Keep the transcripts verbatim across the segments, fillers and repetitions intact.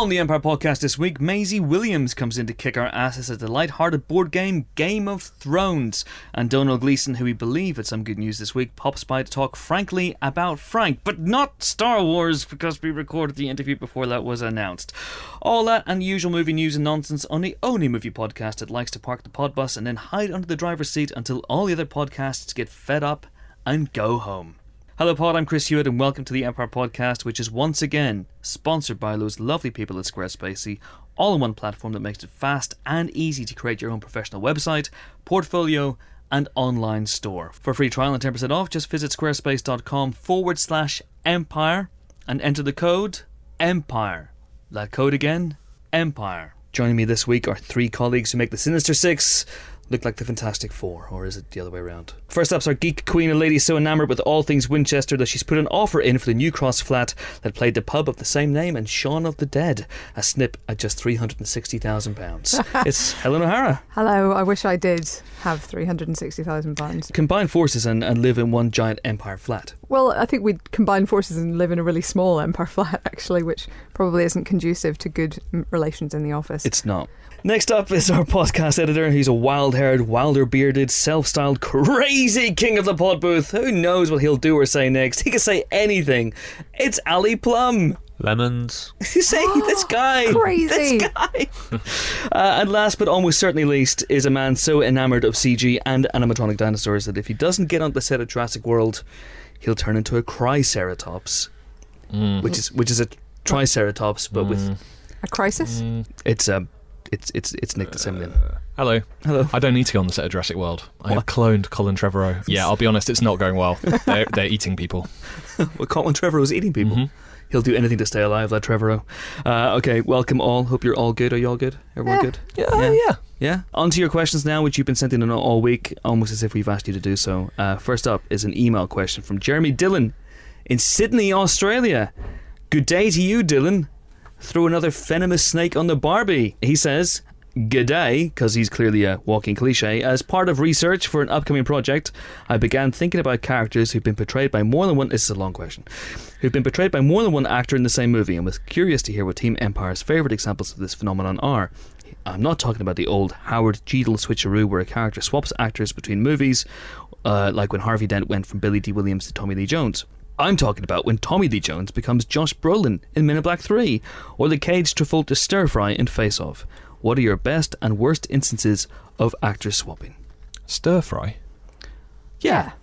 On the Empire Podcast this week, Maisie Williams comes in to kick our asses at the light-hearted board game Game of Thrones. And Donald Gleeson, who we believe had some good news this week, pops by to talk frankly about Frank, but not Star Wars, because we recorded the interview before that was announced. All that and the usual movie news and nonsense on the only movie podcast that likes to park the pod bus and then hide under the driver's seat until all the other podcasts get fed up and go home. Hello Pod, I'm Chris Hewitt and welcome to the Empire Podcast, which is once again sponsored by those lovely people at Squarespace, the all-in-one platform that makes it fast and easy to create your own professional website, portfolio and online store. For a free trial and ten percent off, just visit squarespace.com forward slash empire and enter the code EMPIRE. That code again, EMPIRE. Joining me this week are three colleagues who make the Sinister Six look like the Fantastic Four, or is it the other way around? First up's our geek queen, a lady so enamoured with all things Winchester that she's put an offer in for the New Cross flat that played the pub of the same name and Shaun of the Dead, a snip at just three hundred sixty thousand pounds. It's Helen O'Hara. Hello, I wish I did have three hundred sixty thousand pounds. Combine forces and, and live in one giant Empire flat. Well, I think we'd combine forces and live in a really small Empire flat, actually, which probably isn't conducive to good relations in the office. It's not. Next up is our podcast editor. He's a wild-haired, wilder-bearded, self-styled, crazy king of the pod booth. Who knows what he'll do or say next? He can say anything. It's Ali Plum. Lemons. You say this guy. Crazy. This guy. uh, and last but almost certainly least is a man so enamoured of C G and animatronic dinosaurs that if he doesn't get on the set of Jurassic World, he'll turn into a Triceratops, mm. which is which is a Triceratops, but mm. with a crisis. Mm. It's a. It's it's it's Nick DeSimlian. Uh, hello. Hello. I don't need to go on the set of Jurassic World. I have What? cloned Colin Trevorrow. Yeah, I'll be honest, it's not going well. They're, they're eating people. Well, Colin Trevorrow's eating people. Mm-hmm. He'll do anything to stay alive, that Trevorrow. Uh, okay, welcome all. Hope you're all good. Are you all good? Everyone Yeah. good? Yeah, yeah. yeah. Yeah? On to your questions now, which you've been sending in all week, almost as if we've asked you to do so. Uh, first up is an email question from Jeremy Dillon in Sydney, Australia. Good day to you, Dylan. Throw another venomous snake on the Barbie. He says, "G'day," because he's clearly a walking cliche. As part of research for an upcoming project, I began thinking about characters who've been portrayed by more than one. This is a long question. Who've been portrayed by more than one actor in the same movie, and was curious to hear what Team Empire's favourite examples of this phenomenon are. I'm not talking about the old Howard Cheadle switcheroo where a character swaps actors between movies, uh, like when Harvey Dent went from Billy Dee Williams to Tommy Lee Jones. I'm talking about when Tommy Lee Jones becomes Josh Brolin in Men in Black three, or the Cage Travolta stir-fry in Face Off. What are your best and worst instances of actor swapping? Stir fry? Yeah.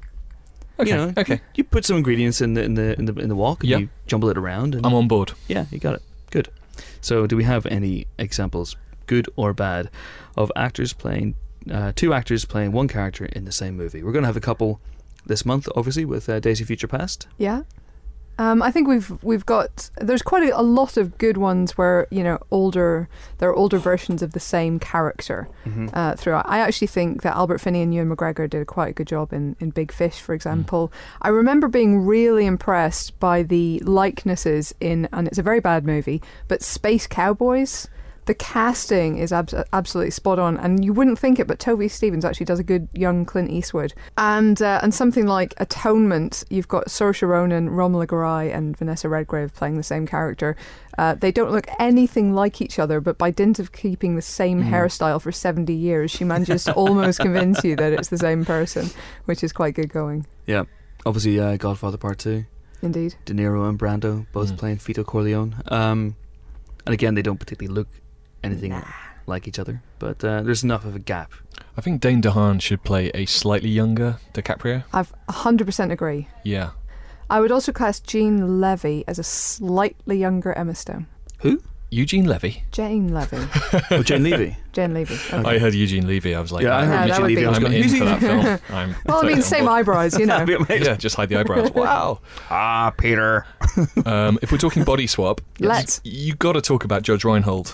Okay, You know, okay. You, you put some ingredients in the in the in the in the wok and Yep. you jumble it around. And I'm on board. yeah, you got it. Good. So, do we have any examples, good or bad, of actors playing uh, two actors playing one character in the same movie? We're going to have a couple this month, obviously, with uh, Days of Future Past. Yeah. Um, I think we've we've got there's quite a, a lot of good ones where you know older there are older versions of the same character Mm-hmm. uh, throughout. I actually think that Albert Finney and Ewan McGregor did quite a good job in, in Big Fish, for example. Mm. I remember being really impressed by the likenesses in, and it's a very bad movie, but Space Cowboys. The casting is ab- absolutely spot on, and you wouldn't think it, but Toby Stephens actually does a good young Clint Eastwood. And uh, and something like Atonement, you've got Saoirse Ronan, Romola Garai, and Vanessa Redgrave playing the same character. Uh, they don't look anything like each other, but by dint of keeping the same mm. hairstyle for seventy years, she manages to almost convince you that it's the same person, which is quite good going. Yeah. Obviously, uh, Godfather Part two. Indeed. De Niro and Brando both Mm. playing Vito Corleone. Um, and again, they don't particularly look anything Nah. like each other, but uh, there's enough of a gap. I think Dane DeHaan should play a slightly younger DiCaprio. I've one hundred percent agree. Yeah. I would also class Jean Levy as a slightly younger Emma Stone. Who? Eugene Levy. Jane Levy. Oh, Jane Levy. Jane Levy. Okay. I heard Eugene Levy. I was like, Yeah, I I'm- heard Yeah, that Eugene would Levy. be- I was I'm going, in Eugene for that Levy. film. I'm Well, I mean, totally same on board. eyebrows, you know. Yeah, just hide the eyebrows. Wow. Ah, Peter. Um, if we're talking body swap, Let's. you got to talk about Judge Reinhold,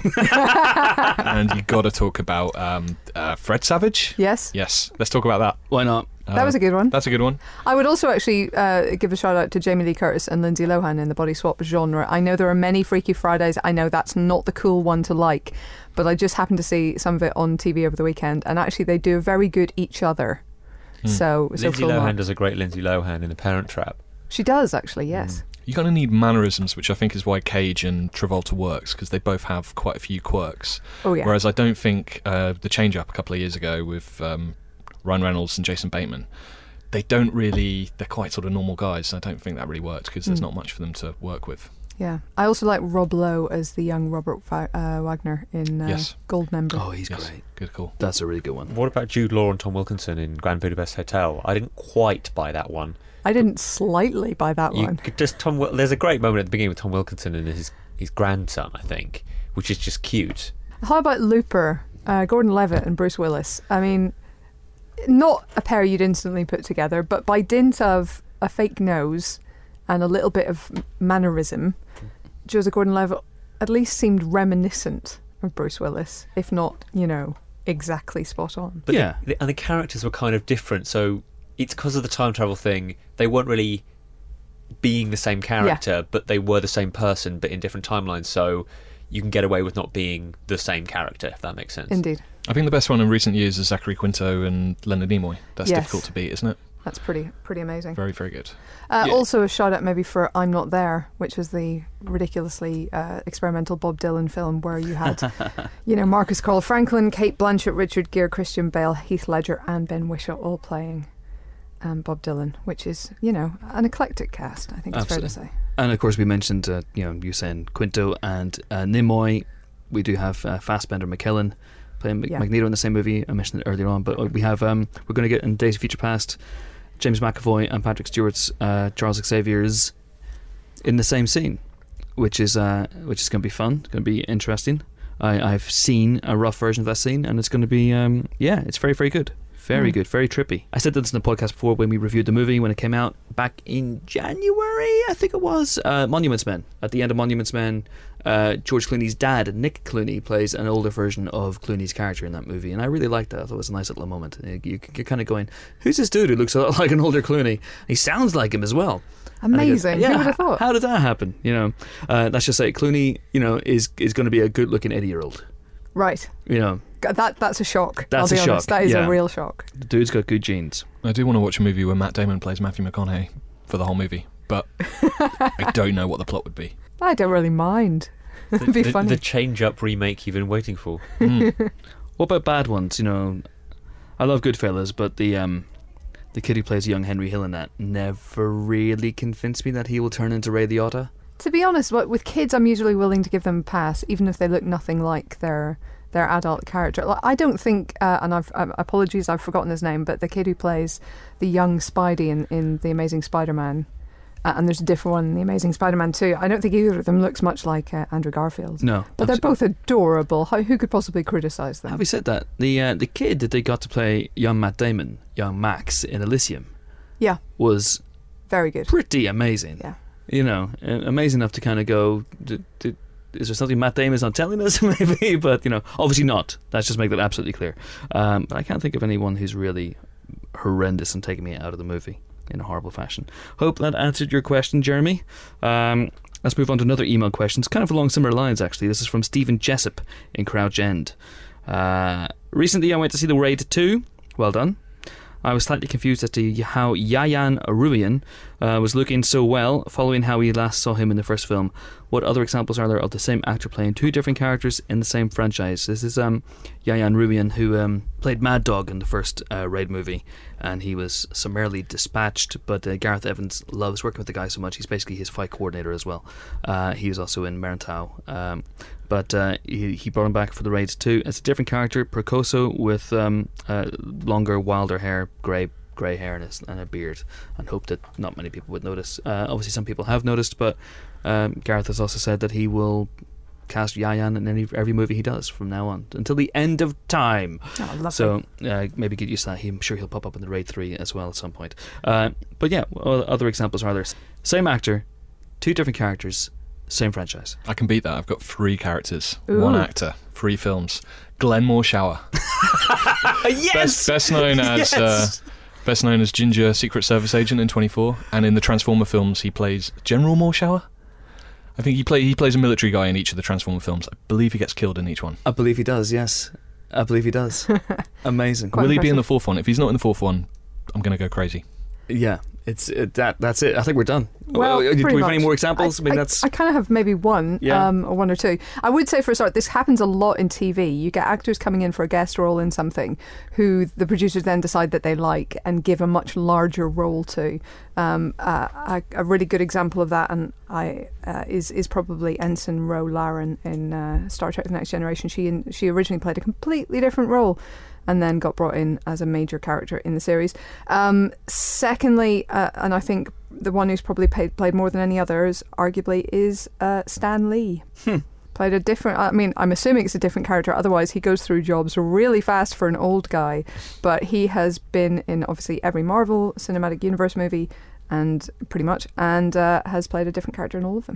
and you got to talk about um, uh, Fred Savage. Yes, Yes, let's talk about that. Why not? that was a good one. That's a good one. I would also actually uh, give a shout out to Jamie Lee Curtis and Lindsay Lohan in the body swap genre. I know there are many Freaky Fridays. I know that's not the cool one to like, but I just happened to see some of it on T V over the weekend, and actually they do a very good each other. Hmm. So, so Lindsay full Lohan mark. does a great Lindsay Lohan in The Parent Trap. She does actually, yes. You're going to need mannerisms, which I think is why Cage and Travolta works, because they both have quite a few quirks. Oh, yeah. Whereas I don't think uh, the change-up a couple of years ago with um, Ryan Reynolds and Jason Bateman, they don't really, they're quite sort of normal guys. I don't think that really worked because there's Mm. not much for them to work with. Yeah. I also like Rob Lowe as the young Robert Va- uh, Wagner in uh, Yes. Goldmember. Oh, he's Yes. great. Good call. That's a really good one. What about Jude Law and Tom Wilkinson in Grand Budapest Hotel? I didn't quite buy that one. I didn't slightly buy that You one. could just Tom. Wil- There's a great moment at the beginning with Tom Wilkinson and his his grandson, I think, which is just cute. How about Looper, uh, Gordon Levitt and Bruce Willis? I mean, not a pair you'd instantly put together, but by dint of a fake nose and a little bit of mannerism, Joseph Gordon-Levitt at least seemed reminiscent of Bruce Willis, if not, you know, exactly spot on. But Yeah. the, the, and the characters were kind of different, so it's because of the time travel thing. They weren't really being the same character, but they were the same person, but in different timelines. So you can get away with not being the same character, if that makes sense. Indeed. I think the best one in recent years is Zachary Quinto and Leonard Nimoy. That's Yes. difficult to beat, isn't it? That's pretty pretty amazing. Very, very good. Uh, Yeah. Also a shout out maybe for I'm Not There, which was the ridiculously uh, experimental Bob Dylan film where you had, you know, Marcus Carl Franklin, Kate Blanchett, Richard Gere, Christian Bale, Heath Ledger and Ben Whishaw all playing um, Bob Dylan, which is, you know, an eclectic cast, I think it's fair to say. And of course, we mentioned, uh, you know, you saying Quinto and uh, Nimoy. We do have uh, Fassbender McKellen playing Mag- Yeah. Magneto in the same movie. I mentioned it earlier on, but we have um, we're going to get in Days of Future Past, James McAvoy and Patrick Stewart's uh, Charles Xavier's in the same scene, which is uh, which is going to be fun. It's going to be interesting. I, I've seen a rough version of that scene, and it's going to be um, yeah, it's very very good. Very Mm. good, very trippy. I said this in the podcast before when we reviewed the movie when it came out back in January, I think it was. Uh, Monuments Men. At the end of Monuments Men, uh, George Clooney's dad, Nick Clooney, plays an older version of Clooney's character in that movie, and I really liked that. I thought it was a nice little moment. You, you, you're kind of going, "Who's this dude who looks a lot like an older Clooney? He sounds like him as well." And I go, Amazing. yeah, Who would have thought? How did that happen? You know, uh, let's just say Clooney, you know, is is going to be a good-looking eighty-year-old. Right. You know, That That's a shock. That's I'll be a honest. shock, That is yeah. a real shock. the dude's got good genes. I do want to watch a movie where Matt Damon plays Matthew McConaughey for the whole movie, but I don't know what the plot would be. I don't really mind. The, It'd be the, funny. the change-up remake you've been waiting for. Mm. What about bad ones? You know, I love Goodfellas, but the um, the kid who plays young Henry Hill in that never really convinced me that he will turn into Ray Liotta. To be honest, what- with kids, I'm usually willing to give them a pass, even if they look nothing like their their adult character. Like, I don't think, uh, and I've um, apologies, I've forgotten his name, but the kid who plays the young Spidey in, in The Amazing Spider-Man, uh, and there's a different one in The Amazing Spider-Man too. I don't think either of them looks much like uh, Andrew Garfield. No, But they're both adorable. How, who could possibly criticise them? Having said that, the uh, the kid that they got to play young Matt Damon, young Max in Elysium, Yeah, was very good. pretty amazing. Yeah. You know, uh, amazing enough to kind of go, d- d- is there something Matt Damon's not telling us? Maybe, but, you know, obviously not. Let's just make that absolutely clear. Um, but I can't think of anyone who's really horrendous and taking me out of the movie in a horrible fashion. Hope that answered your question, Jeremy. Um, let's move on to another email question. It's kind of along similar lines, actually. This is from Stephen Jessup in Crouch End. Uh, recently, I went to see The Raid two. Well done. I was slightly confused as to how Yayan Aruian uh, was looking so well following how we last saw him in the first film. What other examples are there of the same actor playing two different characters in the same franchise? This is um, Yayan Aruian, who um, played Mad Dog in the first uh, Raid movie, and he was summarily dispatched, but uh, Gareth Evans loves working with the guy so much, he's basically his fight coordinator as well. Uh, he was also in Merentau. Um, But uh, he, he brought him back for The Raid two. It's a different character, Percoso, with um, uh, longer, wilder hair, grey grey hair and a, and a beard, and hope that not many people would notice. Uh, obviously, some people have noticed, but um, Gareth has also said that he will cast Yayan in any, every movie he does from now on, until the end of time. Oh, lovely. So uh, maybe get used to that. I'm sure he'll pop up in The Raid three as well at some point. Uh, but yeah, well, other examples are there. Same actor, two different characters, same franchise. I can beat that. I've got three characters, Ooh. one actor, three films. Glenn Morshower, yes! best, best known as Yes! uh, best known as Ginger, Secret Service agent in twenty-four, and in the Transformer films he plays General Morshower. I think he play he plays a military guy in each of the Transformer films. I believe he gets killed in each one. I believe he does, yes. I believe he does. Amazing. Quite Will he be in impressive. the fourth one? If he's not in the fourth one, I'm going to go crazy. Yeah, It's it, that. That's it. I think we're done. Well, do we pretty have any much. more examples? I, I mean, I, that's I kind of have maybe one, Yeah. um, or one or two. I would say for a start, this happens a lot in T V. You get actors coming in for a guest role in something, who the producers then decide that they like and give a much larger role to. Um, uh, a, a really good example of that, and I uh, is is probably Ensign Ro Laren in uh, Star Trek: The Next Generation. She in, she originally played a completely different role, and then got brought in as a major character in the series. Um, secondly, uh, and I think the one who's probably paid, played more than any others, arguably, is uh, Stan Lee. Hmm. Played a different, I mean, I'm assuming it's a different character, otherwise he goes through jobs really fast for an old guy. But he has been in, obviously, every Marvel Cinematic Universe movie, and pretty much, and uh, has played a different character in all of them.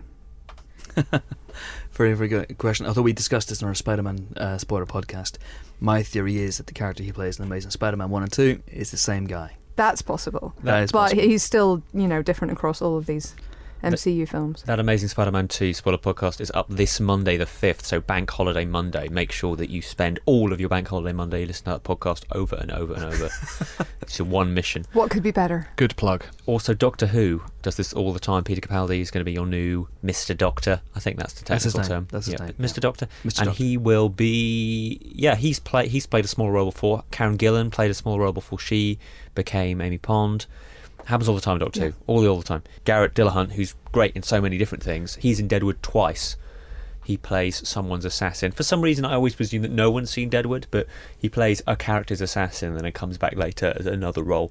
very, very good question. Although we discussed this in our Spider-Man uh, spoiler podcast, my theory is that the character he plays in Amazing Spider-Man one and two is the same guy. That's possible. That is but possible. he's still, you know, different across all of these M C U films. That Amazing Spider-Man two spoiler podcast is up this Monday the fifth, so Bank Holiday Monday. Make sure that you spend all of your Bank Holiday Monday listening to that podcast over and over and over. It's your one mission. What could be better? Good plug. Also, Doctor Who does this all the time. Peter Capaldi is going to be your new Mister Doctor. I think that's the That's his technical name. term. That's his Yeah, name, Mister yeah. Doctor. Mister And Doctor. he will be... Yeah, he's, play, he's played a small role before. Karen Gillan played a small role before she became Amy Pond. Happens all the time, Doctor Yeah. Who. All the all the time. Garrett Dillahunt, who's great in so many different things. He's in Deadwood twice. He plays someone's assassin. For some reason, I always presume that no one's seen Deadwood, but he plays a character's assassin and then it comes back later as another role.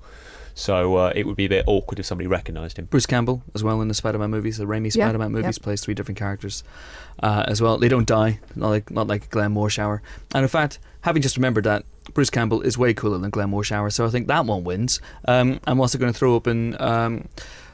So uh, it would be a bit awkward if somebody recognised him. Bruce Campbell as well in the Spider-Man movies, the Raimi Yeah, Spider-Man movies, yep. plays three different characters uh, as well. They don't die, not like not like Glenn Morshower. And in fact, having just remembered that, Bruce Campbell is way cooler than Glenn Morshower, so I think that one wins. Um, I'm also going to throw up in um,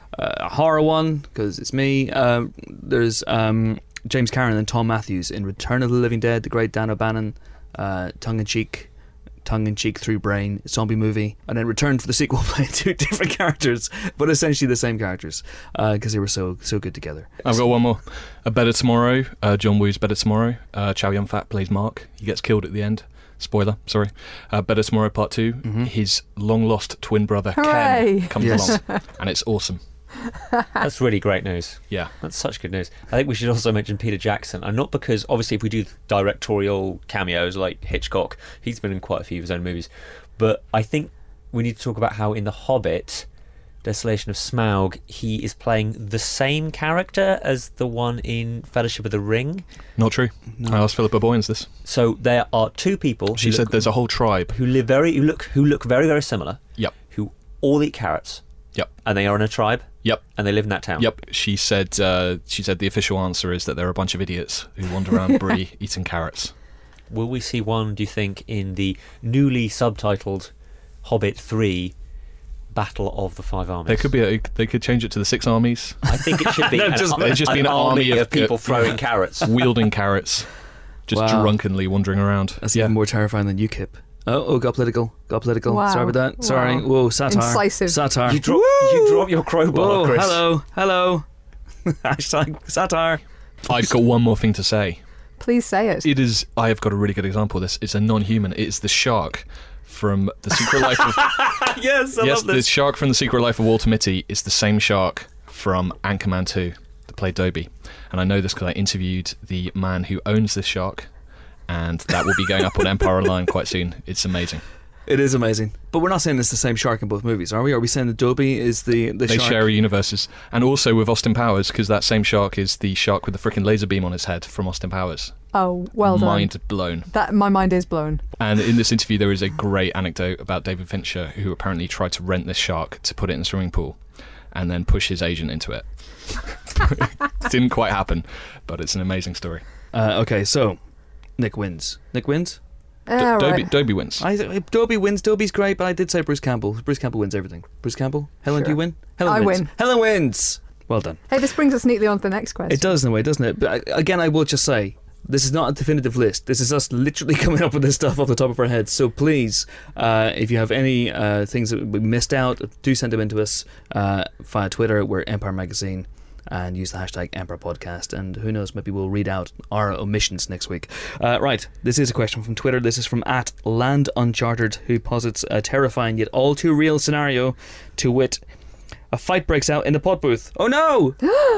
a horror one because it's me. Uh, there's um, James Cameron and Tom Matthews in Return of the Living Dead, the great Dan O'Bannon, uh, tongue-in-cheek. tongue-in-cheek through brain zombie movie, and then Return for the sequel playing two different characters but essentially the same characters because uh, they were so so good together. I've got one more. A Better Tomorrow. Uh, John Woo's Better Tomorrow. Uh, Chow Yun-fat plays Mark. He gets killed at the end. Spoiler, sorry. Uh, Better Tomorrow Part two. Mhm. His long-lost twin brother, Hooray! Ken, comes Yes. along. And it's awesome. That's really great news. Yeah. That's such good news. I think we should also mention Peter Jackson, and not because obviously if we do directorial cameos like Hitchcock, he's been in quite a few of his own movies, but I think we need to talk about how in The Hobbit, Desolation of Smaug, he is playing the same character as the one in Fellowship of the Ring. Not true. No. I asked Philippa Boyens this. So there are two people She who said look, there's a whole tribe. who live very who look who look very very similar, Yep. who all eat carrots, Yep. and they are in a tribe, Yep. and they live in that town. Yep. She said. Uh, she said the official answer is that they're a bunch of idiots who wander around Bree eating carrots. Will we see one, do you think, in the newly subtitled Hobbit three Battle of the Five Armies? There could be. A, they could change it to the Six Armies, I think it should be No, an, just- an, it'd just be an army, army of- of people uh, throwing carrots. wielding carrots, just Wow. drunkenly wandering around. That's yeah. even more terrifying than UKIP. Oh, oh, got political. Got political. Wow. Sorry about that. Sorry. Wow. Whoa, satire. Incisive. Satire. You drop, you drop your crowbar, Whoa, Chris. hello, hello. Hashtag satire. I've got one more thing to say. Please say it. It is. I have got a really good example of this. It's a non-human. It is the shark from the Secret Life of. Yes, I yes, love the this. shark from the Secret Life of Walter Mitty is the same shark from Anchorman two that played Dobby, and I know this because I interviewed the man who owns this shark, and that will be going up on Empire Online quite soon. It's amazing. It is amazing. But we're not saying it's the same shark in both movies, are we? Are we saying that Dobby is the, the They shark? share universes, and also with Austin Powers, because that same shark is the shark with the freaking laser beam on his head from Austin Powers. Oh, well done. Mind blown. That my mind is blown. And in this interview, there is a great anecdote about David Fincher, who apparently tried to rent this shark to put it in the swimming pool, and then push his agent into it. Didn't quite happen, but it's an amazing story. Uh, okay, so Nick wins. Nick wins? D- Ah, Dobby, right. Dobby wins. I, Dobby wins. Dobby's great, but I did say Bruce Campbell. Bruce Campbell wins everything. Bruce Campbell? Helen, do Sure. you win? Helen I wins. win. Helen wins. Well done. Hey, this brings us neatly on to the next question. It does in a way, doesn't it? But I- again, I will just say, this is not a definitive list. This is us literally coming up with this stuff off the top of our heads. So please, uh, if you have any uh, things that we missed out, do send them in to us uh, via Twitter. We're Empire Magazine. And use the hashtag Empire Podcast. And who knows, maybe we'll read out our omissions next week. Uh, right, this is a question from Twitter. This is from at Land Uncharted, who posits a terrifying yet all too real scenario, to wit, A fight breaks out in the pod booth. Oh no!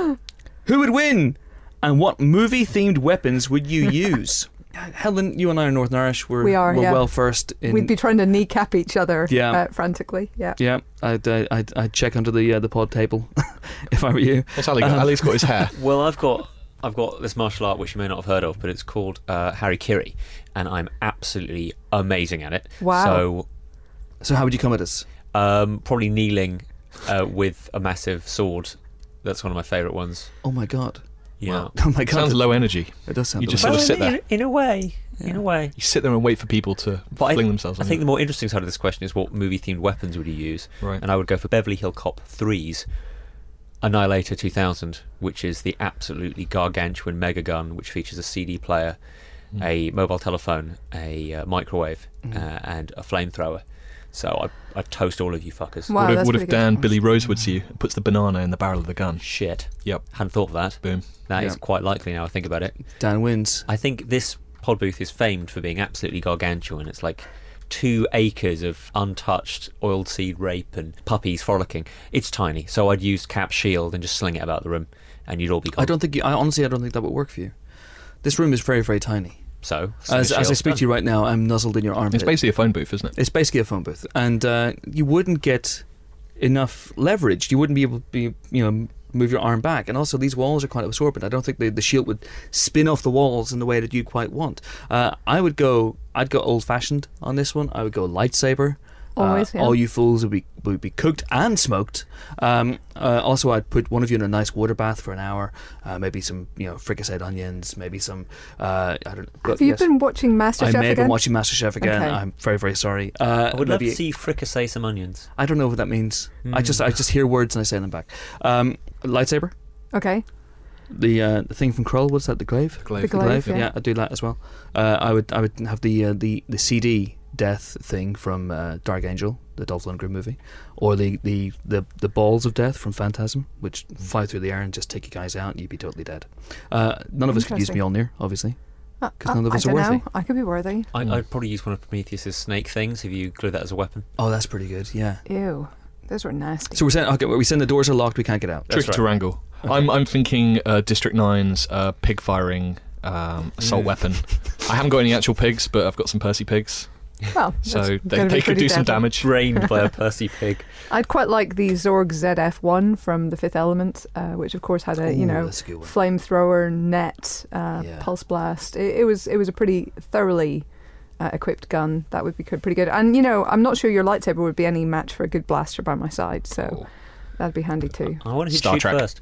Who would win? And what movie-themed weapons would you use? Helen, you and I are Northern Irish. We're, We are, we're yeah. well versed in. We'd be trying to kneecap each other Yeah. uh, frantically. Yeah. Yeah, I'd, uh, I'd I'd check under the uh, the pod table if I were you. What's Ali got? Um, Ali's got his hair. Well, I've got I've got this martial art which you may not have heard of, but it's called uh, Harikiri, and I'm absolutely amazing at it. Wow. So how would you come at us? So um, probably kneeling uh, with a massive sword. That's one of my favourite ones. Oh my god! Yeah. Oh my god! Sounds low energy. It does sound. You just low. sort of sit in, there. in a way, in Yeah. a way. You sit there and wait for people to But fling I, themselves I on think you. the more interesting side of this question is what movie-themed weapons would you use? Right. And I would go for Beverly Hill Cop three's Annihilator two thousand, which is the absolutely gargantuan mega gun, which features a C D player, Mm. a mobile telephone, a uh, microwave, Mm. uh, and a flamethrower. So I, I'd toast all of you fuckers. Wow, what if, that's what pretty if good. Dan Billy Rosewoods you and puts the banana in the barrel of the gun? Shit. Yep. Hadn't thought of that. Boom. That is Yeah. quite likely now I think about it. Dan wins. I think this pod booth is famed for being absolutely gargantuan. It's like two acres of untouched oiled seed rape and puppies frolicking. It's tiny, so I'd use Cap's shield and just sling it about the room, and you'd all be gone. I don't think. You, I honestly, I don't think that would work for you. This room is very, very tiny. So, As, as I speak to you right now, I'm nuzzled in your armpit. It's basically a phone booth, isn't it? It's basically a phone booth, and uh, you wouldn't get enough leverage. You wouldn't be able to be, you know, move your arm back. And also, these walls are quite absorbent. I don't think the, the shield would spin off the walls in the way that you quite want. Uh, I would go. I'd go old-fashioned on this one. I would go lightsaber. Always, uh, yeah. All you fools would be would be cooked and smoked. Um, uh, also, I'd put one of you in a nice water bath for an hour. Uh, maybe some, you know, fricasseed onions. Maybe some. Uh, I don't. Have you yes. been watching I MasterChef may have again? been watching MasterChef again. Okay. I'm very, very sorry. Uh, I would love maybe- to see fricassee some onions. I don't know what that means. I just Hmm. I just hear words and I say them back. Um, lightsaber, Okay. the uh, the thing from Krull. What's that? The glaive. Glaive. The glaive, yeah. yeah. I'd do that as well. Uh, I would I would have the uh, the the C D death thing from uh, Dark Angel, the Dolph Lundgren movie, or the, the, the, the balls of death from Phantasm, which fly through the air and just take you guys out and you'd be totally dead. Uh, none of us could use Interesting. Mjolnir, obviously. Uh, 'Cause none of I us are don't worthy. know. I could be worthy. I, Mm. I'd probably use one of Prometheus's snake things if you glue that as a weapon. Oh, that's pretty good. Yeah. Ew. Those were nasty. So we're saying okay, we're saying the doors are locked. We can't get out. Tricky That's to right. wrangle. I'm I'm thinking uh, District nine's uh, pig firing um, assault Mm. weapon. I haven't got any actual pigs, but I've got some Percy pigs, well, so that's they, gonna be they could pretty do some deadly. damage. Trained by a Percy pig. I'd quite like the Zorg Z F one from The Fifth Element, uh, which of course had a you Ooh, know that's a good one. flamethrower, net, uh, Yeah. pulse blast. It, it was it was a pretty thoroughly uh, equipped gun. That would be good, pretty good. And you know, I'm not sure your lightsaber would be any match for a good blaster by my side, so Oh. that'd be handy too. I want to Star shoot Trek. first.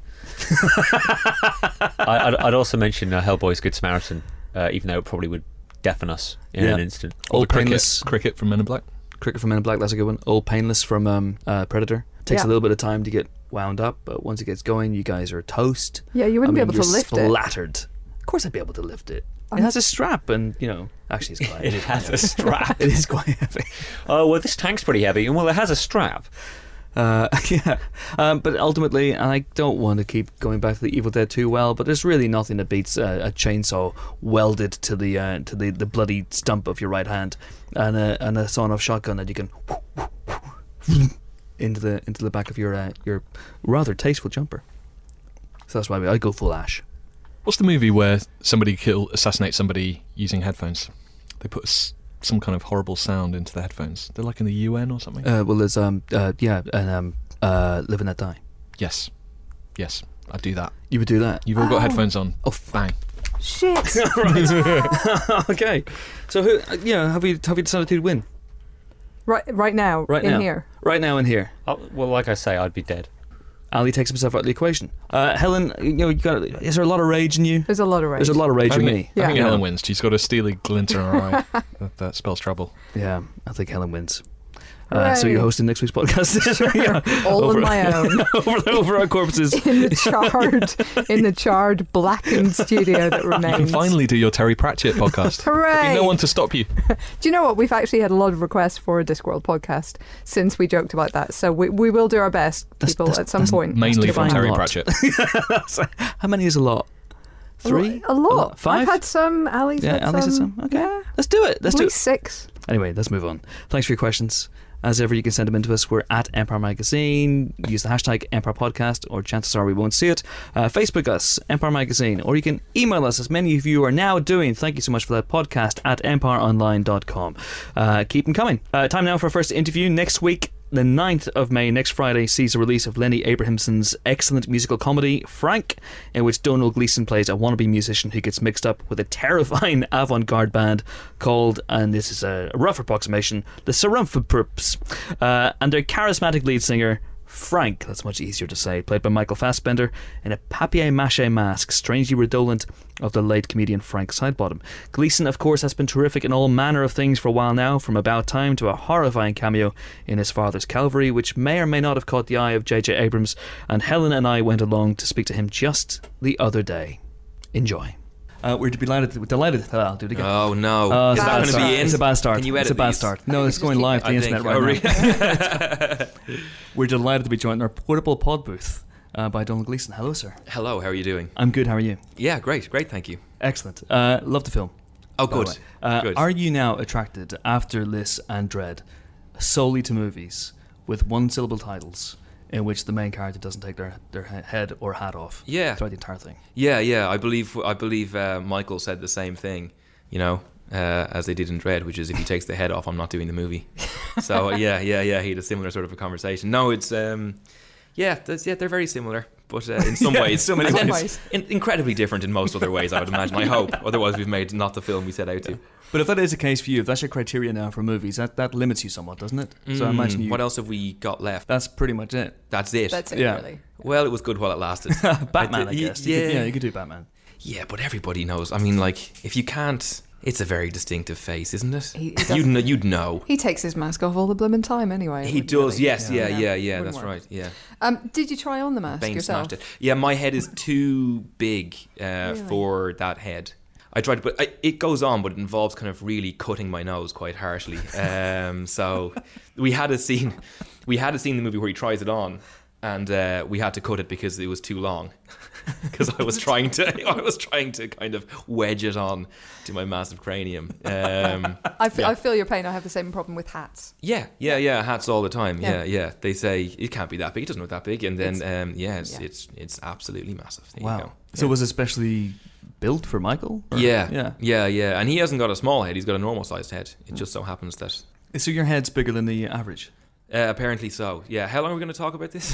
I, I'd, I'd also mention uh, Hellboy's Good Samaritan, uh, even though it probably would deafen us in Yeah. an instant. Or Old the cricket, painless cricket from Men in Black. cricket from Men in Black. That's a good one. Old painless from um, uh, Predator. Takes Yeah. a little bit of time to get wound up, but once it gets going, you guys are toast. Yeah, you I wouldn't mean, be able to you're lift it. splattered. Of course, I'd be able to lift it. It I'm- has a strap, and you know, actually, it's quite. It is has quite a strap. It is quite heavy. Oh, well, this tank's pretty heavy. Well, it has a strap. Uh, yeah, um, but ultimately, and I don't want to keep going back to the Evil Dead too well, but there's really nothing that beats uh, a chainsaw welded to the uh, to the, the bloody stump of your right hand, and a and a sawn-off shotgun that you can into the into the back of your uh, your rather tasteful jumper. So that's why I go full Ash. What's the movie where somebody kill assassinates somebody using headphones? They put s- some kind of horrible sound into the headphones. They're like in the U N or something. Uh, well, there's um uh, yeah, and um uh Live and Let Die. yes, yes, I'd do that. You would do that. You've all got Oh. headphones on. Oh, Bang. Shit. okay. So who? Uh, yeah, have we have we decided who'd win? right, right now, Right in now. here. Right now in here. Oh, well, like I say, I'd be dead. Ali takes himself out of the equation. Uh, Helen, you know, you got. Is there a lot of rage in you? There's a lot of rage. There's a lot of rage I in think, me. I think Yeah. Helen wins. She's got a steely glint in her eye. That, that spells trouble. Yeah, I think Helen wins. Uh, so Hooray. you're hosting next week's podcast. Yeah. all over, on my own. over, over our corpses. in the charred, in the charred, blackened studio that You remains. can finally do your Terry Pratchett podcast. There'll Hooray! be no one to stop you. Do you know what? We've actually had a lot of requests for a Discworld podcast since we joked about that. So we we will do our best, That's- people, that's- at some that's point. Mainly to from find a Terry lot. Pratchett. How many is a lot? Three? A lot. Five? I've had some. Ali's Yeah, had Ali's some. had some. Okay. Yeah. Let's do it. Let's At do least it. six. Anyway, let's move on. Thanks for your questions. As ever, you can send them in to us. We're at Empire Magazine. Use the hashtag Empire Podcast, or chances are we won't see it. Uh, Facebook us, Empire Magazine, or you can email us, as many of you are now doing. Thank you so much for that. Podcast at empire online dot com. Uh, keep them coming. Uh, time now for our first interview. Next week, the ninth of May, next Friday, sees the release of Lenny Abrahamson's excellent musical comedy Frank, in which Donal Gleeson plays a wannabe musician who gets mixed up with a terrifying avant-garde band called, and this is a rough approximation, the Sarumph-Purps, uh, and their charismatic lead singer Frank, that's much easier to say, played by Michael Fassbender in a papier-mâché mask, strangely redolent of the late comedian Frank Sidebottom. Gleeson, of course, has been terrific in all manner of things for a while now, from About Time to a horrifying cameo in his father's Calvary, which may or may not have caught the eye of J J Abrams, and Helen and I went along to speak to him just the other day. Enjoy. Uh, we're delighted. We're delighted. Oh, I'll do it again. Oh no! Uh, Is it's, that a going to be in? it's a bad start. Can you edit it's a bad these? start. No, it's going live to the I internet think. right Oh, now. really? We're delighted to be joined in our portable pod booth uh, by Donal Gleeson. Hello, sir. Hello, how are you doing? I'm good. How are you? Yeah, great, great, thank you. Excellent. Uh, love the film. Oh, by the good. way. Uh, good. Are you now attracted, after Liss and Dread, solely to movies with one-syllable titles in which the main character doesn't take their their he- head or hat off Yeah. throughout the entire thing? Yeah, yeah. I believe I believe uh, Michael said the same thing. You know, uh, as they did in Dread, which is if he takes the head off, I'm not doing the movie. So uh, yeah, yeah, yeah. He had a similar sort of a conversation. No, it's um, yeah, that's, yeah, they're very similar, but uh, in some Yeah, ways, in so many and then ways. in, incredibly different in most other ways. I would imagine. I hope. Otherwise, we've made not the film we set out to. But if that is the case for you, if that's your criteria now for movies, that, that limits you somewhat, doesn't it? So I Mm, imagine you. What else have we got left? That's pretty much it. That's it. That's it, Yeah. really. Well, it was good while it lasted. Batman, I Y- guess. You Yeah, could, yeah, you could do Batman. Yeah, but everybody knows. I mean, like, if you can't, it's a very distinctive face, isn't it? He- he you'd, doesn't- know, you'd know. He takes his mask off all the blooming time anyway. He wouldn't does, really? yes, yeah, Yeah. yeah, yeah, Wouldn't that's work. right, yeah. Um, did you try on the mask Bane yourself? smashed it. Yeah, my head is too big uh, Really? for that head. I tried, but I, it goes on, but it involves kind of really cutting my nose quite harshly. Um, so we had a scene, we had a scene in the movie where he tries it on, and uh, we had to cut it because it was too long. Because I was trying to, I was trying to kind of wedge it on to my massive cranium. Um, I, f- Yeah. I feel your pain. I have the same problem with hats. yeah, yeah, yeah, hats all the time. Yeah. Yeah, yeah. They say it can't be that big. It doesn't look that big, and then It's- um, yeah, it's, yeah. it's it's absolutely massive. There you Wow. go. So Yeah. was it especially built for Michael? Or- Yeah, Yeah. yeah, yeah. And he hasn't got a small head; he's got a normal sized head. It just so happens that. So your head's bigger than the average? Uh, apparently so. Yeah. How long are we going to talk about this?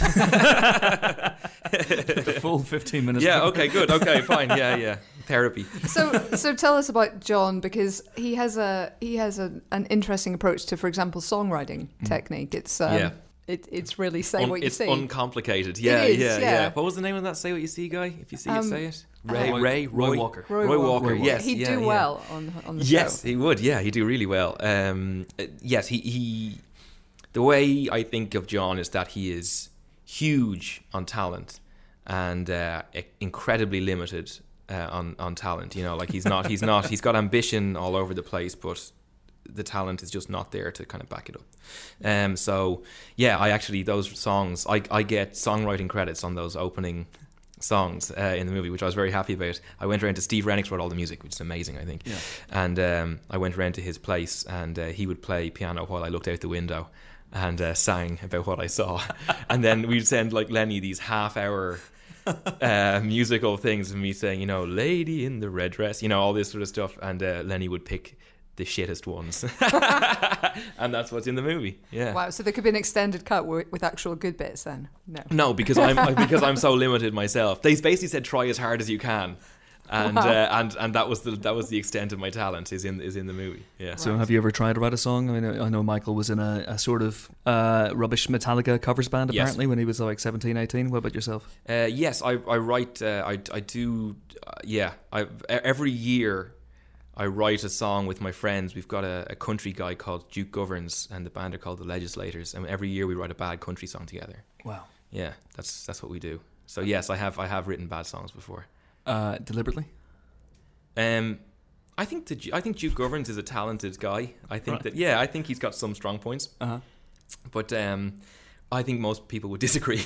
The full fifteen minutes. yeah. Okay. Good. Okay. Fine. Yeah. Yeah. Therapy. So, so tell us about John, because he has a he has a, an interesting approach to, for example, songwriting technique. It's um, Yeah. it, it's really say Un- what you it's see. uncomplicated. Yeah, is, yeah, yeah, yeah. What was the name of that "Say What You See" guy? If you see it, Um, say it. Ray, Roy- Ray, Roy Roy Walker. Roy Roy Walker. Walker. Roy Walker. Yes. He'd yeah, do yeah. well on on the Yes, show. he would. Yeah, he'd do really well. Um, uh, yes, he, he. The way I think of John is that he is huge on talent and uh, i- incredibly limited uh, on on talent. You know, like he's not. He's not. He's got ambition all over the place, but the talent is just not there to kind of back it up. Um, so yeah, I actually those songs. I I get songwriting credits on those opening songs uh, in the movie, which I was very happy about. I went around to Steve Rennick, wrote all the music, which is amazing, I think. Yeah. And um, I went around to his place, and uh, he would play piano while I looked out the window and uh, sang about what I saw. And then we'd send like Lenny these half-hour uh, musical things of me saying, you know, "Lady in the red dress," you know, all this sort of stuff, and uh, Lenny would pick the shittest ones. And that's what's in the movie. Yeah. Wow. So there could be an extended cut wi- with actual good bits. Then no. No, because I'm because I'm so limited myself. They basically said try as hard as you can, and Wow. uh, and and that was the that was the extent of my talent is in is in the movie. Yeah. So have you ever tried to write a song? I mean, I know Michael was in a, a sort of uh, rubbish Metallica covers band Yes. apparently when he was like seventeen, eighteen. What about yourself? Uh, yes, I I write. Uh, I I do. Uh, yeah. I every year. I write a song with my friends. We've got a, a country guy called Duke Governs, and the band are called the Legislators. And every year we write a bad country song together. Wow. Yeah, that's that's what we do. So yes, I have I have written bad songs before. Uh, deliberately? Um, I think the I think Duke Governs is a talented guy. I think Right. that yeah, I think he's got some strong points. Uh-huh. But um, I think most people would disagree.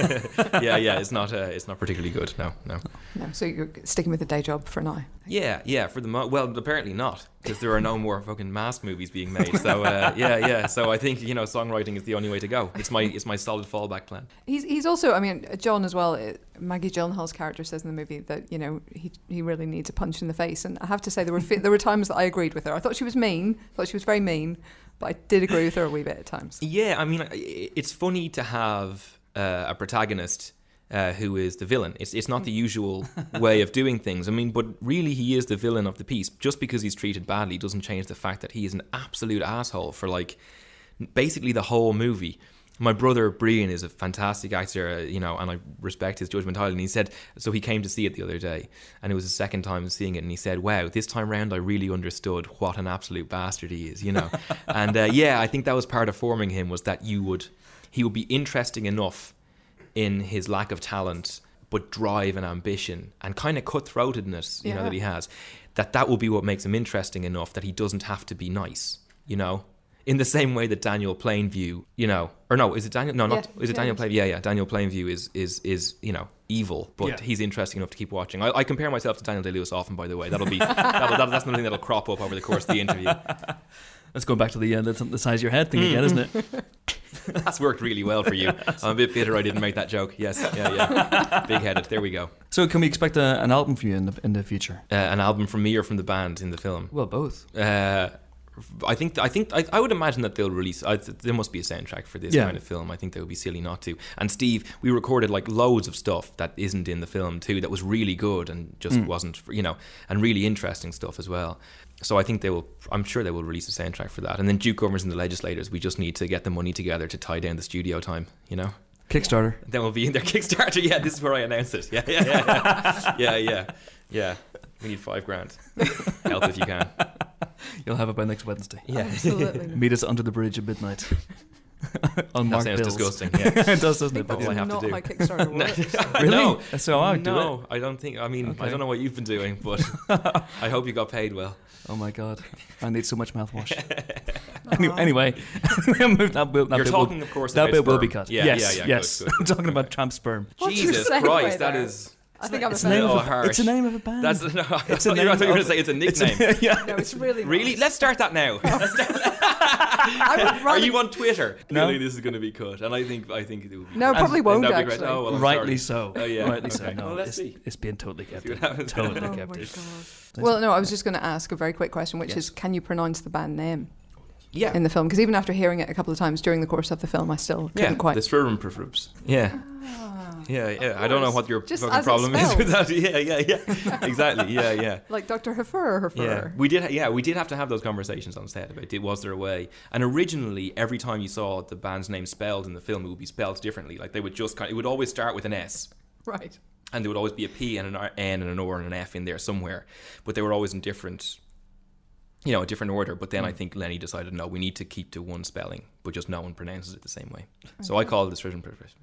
yeah, yeah, it's not. Uh, it's not particularly good. No, no. No, so you're sticking with the day job for now. Yeah, yeah. For the mo- well, apparently not, because there are no more fucking Mask movies being made. So uh, yeah, yeah. So I think you know, songwriting is the only way to go. It's my it's my solid fallback plan. He's he's also, I mean, John as well. uh, Maggie Gyllenhaal's character says in the movie that you know he he really needs a punch in the face, and I have to say there were fi- there were times that I agreed with her. I thought she was mean. I thought she was very mean, but I did agree with her a wee bit at times. Yeah, I mean, it's funny to have uh, a protagonist uh, who is the villain. It's it's not the usual way of doing things. I mean, but really, he is the villain of the piece. Just because he's treated badly doesn't change the fact that he is an absolute asshole for like basically the whole movie. My brother Brian is a fantastic actor, uh, you know, and I respect his judgment highly. And he said, so he came to see it the other day, and it was the second time seeing it, and he said, "Wow, this time round, I really understood what an absolute bastard he is," you know. and uh, yeah, I think that was part of forming him, was that you would, he would be interesting enough in his lack of talent, but drive and ambition and kind of cutthroatedness, you Yeah. know, that he has. That that will be what makes him interesting enough that he doesn't have to be nice, you know. In the same way that Daniel Plainview, you know, or no, is it Daniel? No, not Yeah, is it yeah, Daniel it is. Plainview? Yeah, yeah. Daniel Plainview is is is you know evil, but Yeah. he's interesting enough to keep watching. I, I compare myself to Daniel Day-Lewis often, by the way. That'll be that'll, that, that's another thing that'll crop up over the course of the interview. Let's go back to the uh, the, the size of your head thing again, isn't it? That's worked really well for you. I'm a bit bitter I didn't make that joke. Yes, yeah, yeah. Big-headed. There we go. So can we expect a, an album from you in the in the future? Uh, an album from me or from the band in the film? Well, both. Uh, I think I think I, I would imagine that they'll release. I, there must be a soundtrack for this Yeah. kind of film. I think they would be silly not to. And Steve, we recorded like loads of stuff that isn't in the film too. That was really good and just Mm. wasn't, you know, and really interesting stuff as well. So I think they will. I'm sure they will release a soundtrack for that. And then Duke Governors and the Legislators. We just need to get the money together to tie down the studio time. You know. Kickstarter. Then we'll be in their Kickstarter. Yeah, this is where I announce it. Yeah, yeah, yeah, yeah, yeah, yeah. We need five grand. Help if you can. You'll have it by next Wednesday. Yeah. Absolutely. Meet us under the bridge at midnight. On That Mark sounds Bills. disgusting. Yeah. It does, doesn't it? That's all I have to not do. how Kickstarter works. Really? No. That's how I would do it. No, I don't think. I mean, Okay. I don't know what you've been doing, but I hope you got paid well. Oh my god, I need so much mouthwash. Any- anyway, that will, that You're bit talking, will, of course, that about bit will be sperm. cut. Yeah, yes, yeah, yeah. yes. Good, good, I'm talking good. about tramp sperm. What's your Jesus segue Christ, that there? is. I think I'm It's the name offended. of Oh, a, harsh. it's the name of a band. That's no. I It's thought the you were name going to of- say it's a It's nickname. a- yeah. No, it's really Really? not. Let's start that now. Let's start- I would Are rather- you on Twitter? No. Really, this is going to be cut, and I think I think it would be. No, it probably And won't, that'd be great. actually. Oh, well, I'm Rightly sorry. so. Oh, yeah. Rightly so. Okay. No, Well, let's it's, see. it's being totally kept See what in. happens. Totally Oh kept my in. God. Well, no, I was just going to ask a very quick question, which Yes. is, can you pronounce the band name Yeah. in the film? Because even after hearing it a couple of times during the course of the film, I still couldn't Yeah. quite. The Sturm Prefrubs. Yeah. Yeah, yeah. I don't know what your Just fucking as it's problem is spelled. with that. Yeah, yeah, yeah. Exactly. Yeah, yeah. Like Doctor Hefur, Hefur. Yeah, we did. Yeah, we did have to have those conversations on set about it. Was there a way? And originally, every time you saw the band's name spelled in the film, it would be spelled differently. Like they would just kind of, it would always start with an S, Right. and there would always be a P and an R, N and an O and an F in there somewhere. But they were always in different, you know, a different order. But then I think Lenny decided, no, we need to keep to one spelling, but just no one pronounces it the same way. So I call it the Sturgeon Prefers.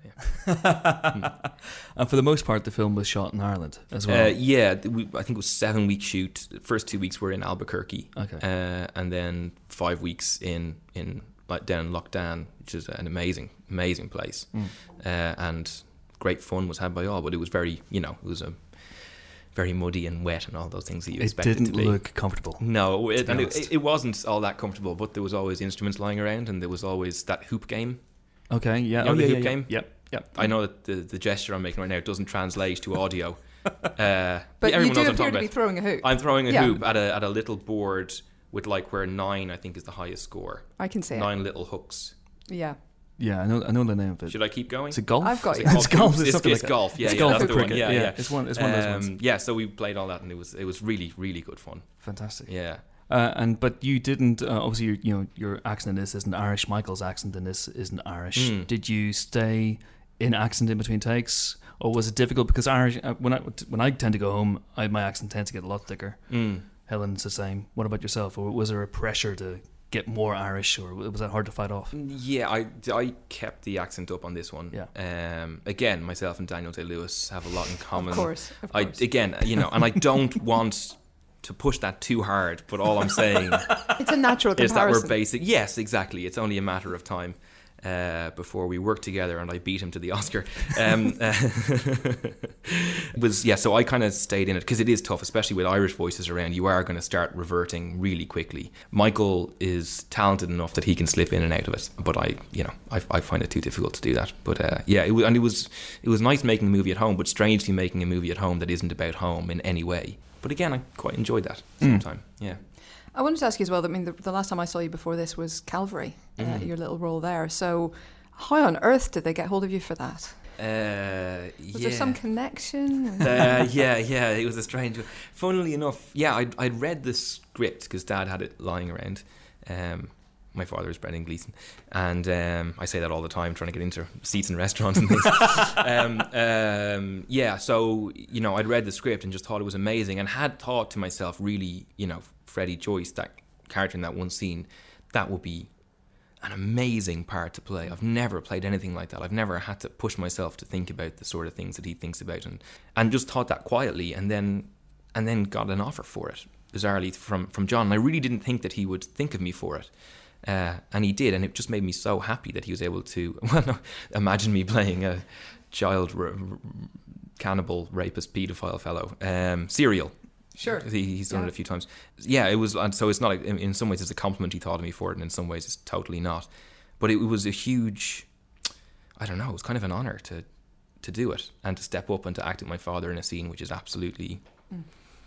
Yeah. And for the most part, the film was shot in Ireland as well. Uh, yeah, th- we, I think it was seven week shoot. The first two weeks were in Albuquerque, Okay. uh, and then five weeks in in like down in Loughdane, which is an amazing, amazing place, Mm. uh, and great fun was had by all. But it was very, you know, it was a very muddy and wet and all those things that you it expect it didn't to be. look comfortable. No, it, be and honest. it, it wasn't all that comfortable. But there was always instruments lying around, and there was always that hoop game. Okay, yeah. You know oh, the yeah, hoop yeah, game? Yep, yep. I know that the, the gesture I'm making right now doesn't translate to audio. Uh, But everyone you knows do what I'm appear talking to be about. throwing a hoop. I'm throwing a Yeah. hoop at a at a little board with like where nine I think is the highest score. I can see Nine little hooks. it. Yeah. Yeah, I know. I know the name of it. Should I keep going? Is it golf? I've got Is you. it It's called golf. hoops? It's It's, something it's like that. golf. Yeah, It's yeah, golf that's or the one. cricket. Yeah, Yeah, yeah. it's one- it's one of those ones. Um, Yeah, so we played all that, and it was it was really really good fun. Fantastic. Yeah. Uh, and but you didn't. Uh, obviously, you, you know your accent in this isn't Irish. Michael's accent in this isn't Irish. Mm. Did you stay in accent in between takes, or was it difficult? Because Irish, uh, when I when I tend to go home, I, my accent tends to get a lot thicker. Mm. Helen's the same. What about yourself? Or was there a pressure to get more Irish, or was that hard to fight off? Yeah, I, I kept the accent up on this one. Yeah. Um, again, myself and Daniel Day-Lewis have a lot in common. Of course. Of I course. again, you know, and I don't want to push that too hard, but all I'm saying It's a natural is that comparison. we're basic. Yes, exactly. It's only a matter of time. uh, before we worked together, and I beat him to the Oscar. Um, uh, was yeah, so I kind of stayed in it because it is tough, especially with Irish voices around. You are going to start reverting really quickly. Michael is talented enough that he can slip in and out of it, but I, you know, I, I find it too difficult to do that. But uh, yeah, it was, and it was it was nice making a movie at home, but strangely making a movie at home that isn't about home in any way. But again, I quite enjoyed that at the same Mm. time. Yeah. I wanted to ask you as well, that, I mean, the, the last time I saw you before this was Calvary, uh, Mm. your little role there. So how on earth did they get hold of you for that? Uh, Was yeah. there some connection? uh, yeah, yeah, it was a strange one. Funnily enough, yeah, I'd, I'd read the script because Dad had it lying around. Um, my father is Brendan Gleeson, and um, I say that all the time, trying to get into seats in restaurants and things. um, um, yeah, so, you know, I'd read the script and just thought it was amazing, and had thought to myself, really, you know, Freddie Joyce, that character in that one scene, that would be an amazing part to play. I've never played anything like that. I've never had to push myself to think about the sort of things that he thinks about, and and just thought that quietly, and then and then got an offer for it, bizarrely, from from John. And I really didn't think that he would think of me for it, uh, and he did, and it just made me so happy that he was able to. Well, no, imagine me playing a child r- r- cannibal, rapist, paedophile fellow. Um, Serial. Sure. He, he's done Yeah. it a few times. Yeah, it was, and so it's not, in, in some ways it's a compliment he thought of me for it, and in some ways it's totally not. But it was a huge, I don't know, it was kind of an honour to to do it, and to step up and to act with my father in a scene which is absolutely Mm.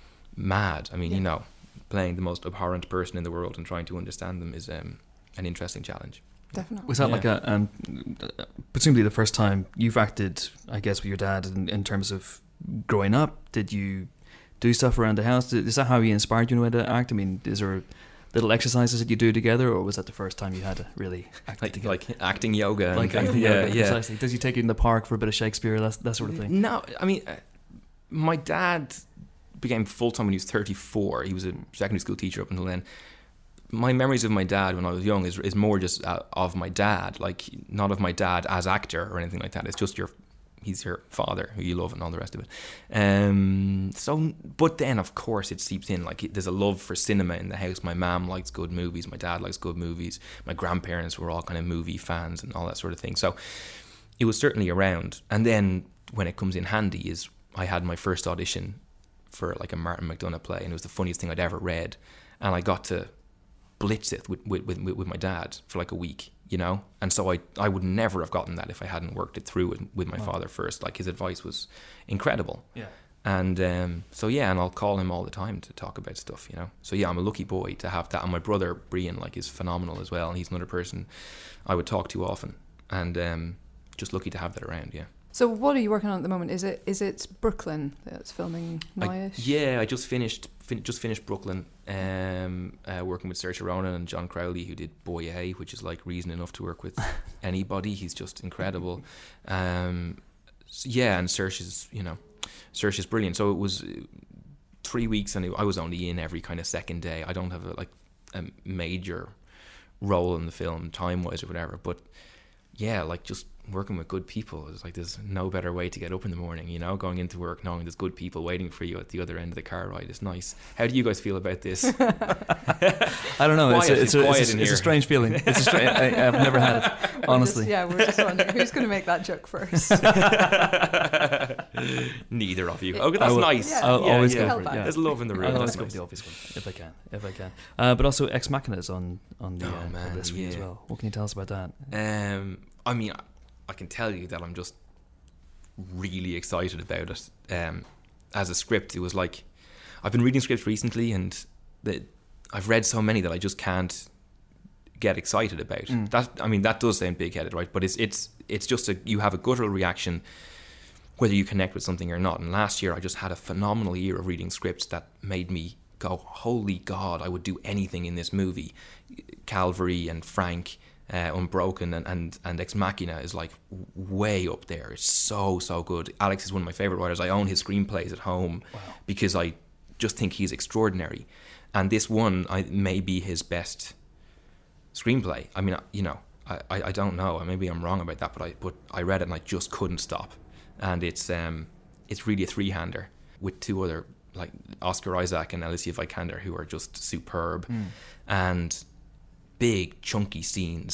mad. I mean, Yeah. you know, playing the most abhorrent person in the world and trying to understand them is um, an interesting challenge. Definitely. Was that Yeah. like a, um, presumably the first time you've acted, I guess, with your dad in, in terms of growing up? Did you do stuff around the house? Is that how he inspired you in a way to act? I mean, is there little exercises that you do together, or was that the first time you had to really act Like together? like acting yoga. And, Like and- acting yeah, yoga, yeah. precisely. Does he take you in the park for a bit of Shakespeare, that, that sort of thing? No, I mean, uh, my dad became full-time when he was thirty-four. He was a secondary school teacher up until then. My memories of my dad when I was young is is more just uh, of my dad, like not of my dad as actor or anything like that. It's just your, he's your father who you love and all the rest of it. Um, so, but then of course it seeps in. Like there's a love for cinema in the house. My mum likes good movies. My dad likes good movies. My grandparents were all kind of movie fans and all that sort of thing. So it was certainly around. And then when it comes in handy is I had my first audition for like a Martin McDonagh play, and it was the funniest thing I'd ever read, and I got to blitz it with with, with, with my dad for like a week, you know. And so I, I would never have gotten that if I hadn't worked it through with, with my Wow. father first. Like his advice was incredible. Yeah. And um, so yeah, and I'll call him all the time to talk about stuff, you know. So yeah, I'm a lucky boy to have that. And my brother Brian, like, is phenomenal as well, and he's another person I would talk to often, and um, just lucky to have that around. Yeah. So what are you working on at the moment? Is it is it Brooklyn that's filming I, Nighish? yeah, I just finished fin- just finished Brooklyn, um, uh, working with Saoirse Ronan and John Crowley, who did Boye, which is like reason enough to work with anybody. He's just incredible. Um, so yeah, and Saoirse's, you know, Saoirse's brilliant. So it was uh, three weeks, and it, I was only in every kind of second day. I don't have a, like a major role in the film, time wise or whatever, but yeah, like just working with good people is like, there's no better way to get up in the morning, you know, going into work knowing there's good people waiting for you at the other end of the car ride is nice. How do you guys feel about this? I don't know. It's Quiet, a, it's, a, quiet it's, a, in it's here. a strange feeling. It's a stra- I, I've never had it, We're just- honestly. yeah, we're just wondering who's going to make that joke first. Neither of you. Okay, I that's will- nice. Yeah. I'll Yeah, always yeah. go for it. Held Yeah. There's love in the room. I'll always That's go for nice. the obvious one if I can, if I can. Uh, but also Ex Machina is on on the Oh, uh, man, list for you as yeah. well. What can you tell us about that? Um, I mean, I, I can tell you that I'm just really excited about it. Um, as a script, it was like, I've been reading scripts recently, and the, I've read so many that I just can't get excited about. Mm. That I mean, that does sound big-headed, right? But it's it's it's just a, you have a guttural reaction whether you connect with something or not. And last year, I just had a phenomenal year of reading scripts that made me go, holy God, I would do anything in this movie. Calvary and Frank, uh, Unbroken, and, and, and Ex Machina is like w- way up there. It's so, so good. Alex is one of my favourite writers. I own his screenplays at home Wow. because I just think he's extraordinary. And this one I, may be his best screenplay. I mean, you know, I, I, I don't know. Maybe I'm wrong about that, but I but I read it and I just couldn't stop. And it's um it's really a three-hander with two other, like Oscar Isaac and Alicia Vikander, who are just superb. Mm. And big chunky scenes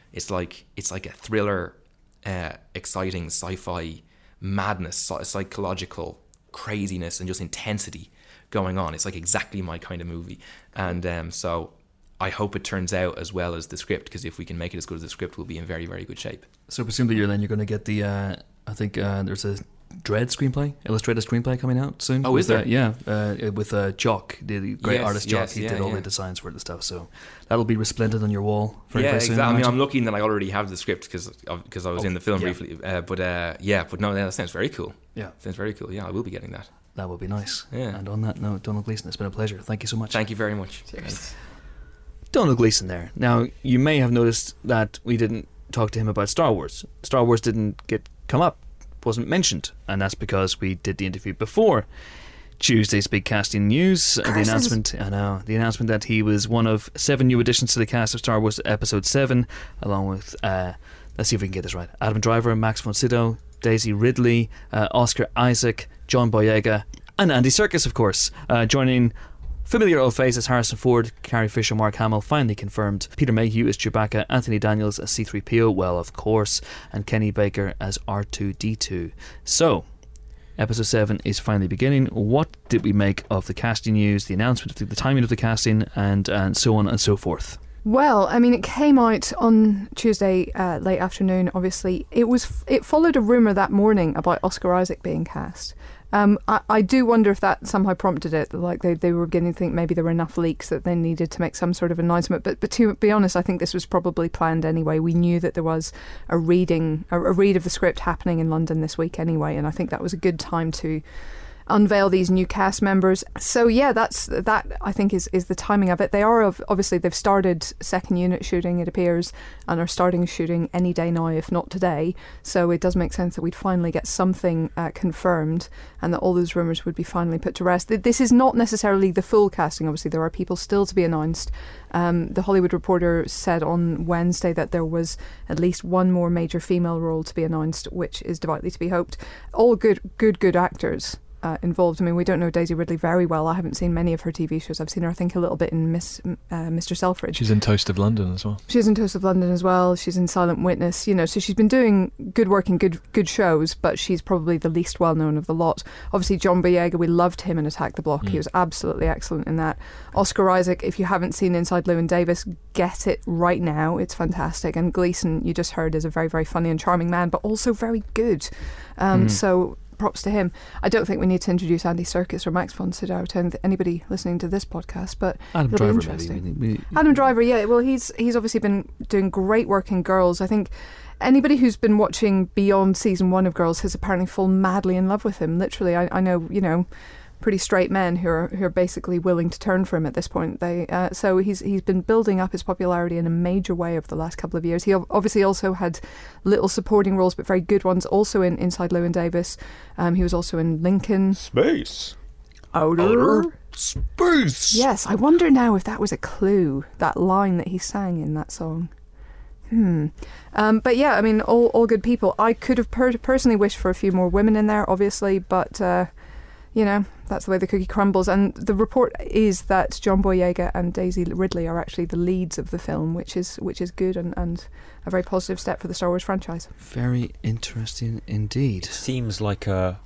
It's like it's like a thriller, uh, exciting sci-fi madness, psy- psychological craziness, and just intensity going on. It's like exactly my kind of movie, and um, so I hope it turns out as well as the script, because if we can make it as good as the script, we'll be in very, very good shape. So presumably you're then you're going to get the. Uh, I think uh, there's a Dread screenplay, illustrated screenplay coming out soon. Oh, with, is there? Uh, yeah, uh, with uh, Jock, the, the great Yes, artist Jock. yes, he yeah, did all yeah. the designs for it and stuff. So that'll be resplendent on your wall very, yeah, very soon. exactly. I mean, imagine. I'm lucky that I already have the script because because I was Oh, in the film yeah. briefly. Uh, but uh, yeah, but no, that sounds very cool. Yeah, Sounds very cool. Yeah, I will be getting that. that will be nice. Yeah. And on that note, Donald Gleeson, it's been a pleasure. Thank you so much. Thank you very much. Cheers. Donald Gleeson there. Now, you may have noticed that we didn't talk to him about Star Wars. Star Wars didn't get come up, wasn't mentioned, and that's because we did the interview before Tuesday's big casting news. Uh, the Curses. announcement, I know, the announcement that he was one of seven new additions to the cast of Star Wars Episode seven, along with, uh, let's see if we can get this right, Adam Driver, Max von Sydow, Daisy Ridley, uh, Oscar Isaac, John Boyega, and Andy Serkis, of course, uh, joining familiar old faces Harrison Ford, Carrie Fisher, Mark Hamill, finally confirmed. Peter Mayhew as Chewbacca, Anthony Daniels as C three P O, well, of course, and Kenny Baker as R two D two. So, Episode seven is finally beginning. What did we make of the casting news, the announcement, of the timing of the casting, and, and so on and so forth? Well, I mean, it came out on Tuesday uh, late afternoon. Obviously, it was it followed a rumor that morning about Oscar Isaac being cast. Um, I, I do wonder if that somehow prompted it. Like they, they were beginning to think maybe there were enough leaks that they needed to make some sort of announcement. But but to be honest, I think this was probably planned anyway. We knew that there was a reading, a, a read of the script happening in London this week anyway, and I think that was a good time to unveil these new cast members. So yeah, that's that I think is, is the timing of it. They are of, obviously they've started second unit shooting, it appears, and are starting shooting any day now, if not today. So it does make sense that we'd finally get something uh, confirmed, and that all those rumours would be finally put to rest. This is not necessarily the full casting. Obviously there are people still to be announced. Um, the Hollywood Reporter said on Wednesday that there was at least one more major female role to be announced, which is devoutly to be hoped. All good good good actors Uh, involved. I mean, we don't know Daisy Ridley very well. I haven't seen many of her T V shows. I've seen her, I think, a little bit in Miss uh, Mister Selfridge. She's in Toast of London as well. She's in Toast of London as well. She's in Silent Witness. You know, so she's been doing good work in good good shows, but she's probably the least well known of the lot. Obviously, John Boyega, we loved him in Attack the Block. Mm. He was absolutely excellent in that. Oscar Isaac, if you haven't seen Inside Llewyn Davis, get it right now. It's fantastic. And Gleeson, you just heard, is a very, very funny and charming man, but also very good. Um, Mm. So props to him. I don't think we need to introduce Andy Serkis or Max von Sydow to anybody listening to this podcast, but Adam it'll be Driver, interesting. maybe. We- we- Adam Driver, yeah. Well, he's he's obviously been doing great work in Girls. I think anybody who's been watching beyond season one of Girls has apparently fallen madly in love with him. Literally, I, I know, you know, pretty straight men who are who are basically willing to turn for him at this point. They uh, so he's he's been building up his popularity in a major way over the last couple of years. He obviously also had little supporting roles, but very good ones. Also in Inside Llewyn Davis, um, he was also in Lincoln. Space. Outer. Outer Space. Yes, I wonder now if that was a clue, that line that he sang in that song. Hmm. Um, but yeah, I mean, all all good people. I could have per- personally wished for a few more women in there, obviously, but uh, you know, that's the way the cookie crumbles. And the report is that John Boyega and Daisy Ridley are actually the leads of the film, which is which is good and, and a very positive step for the Star Wars franchise. Very interesting indeed. Seems like a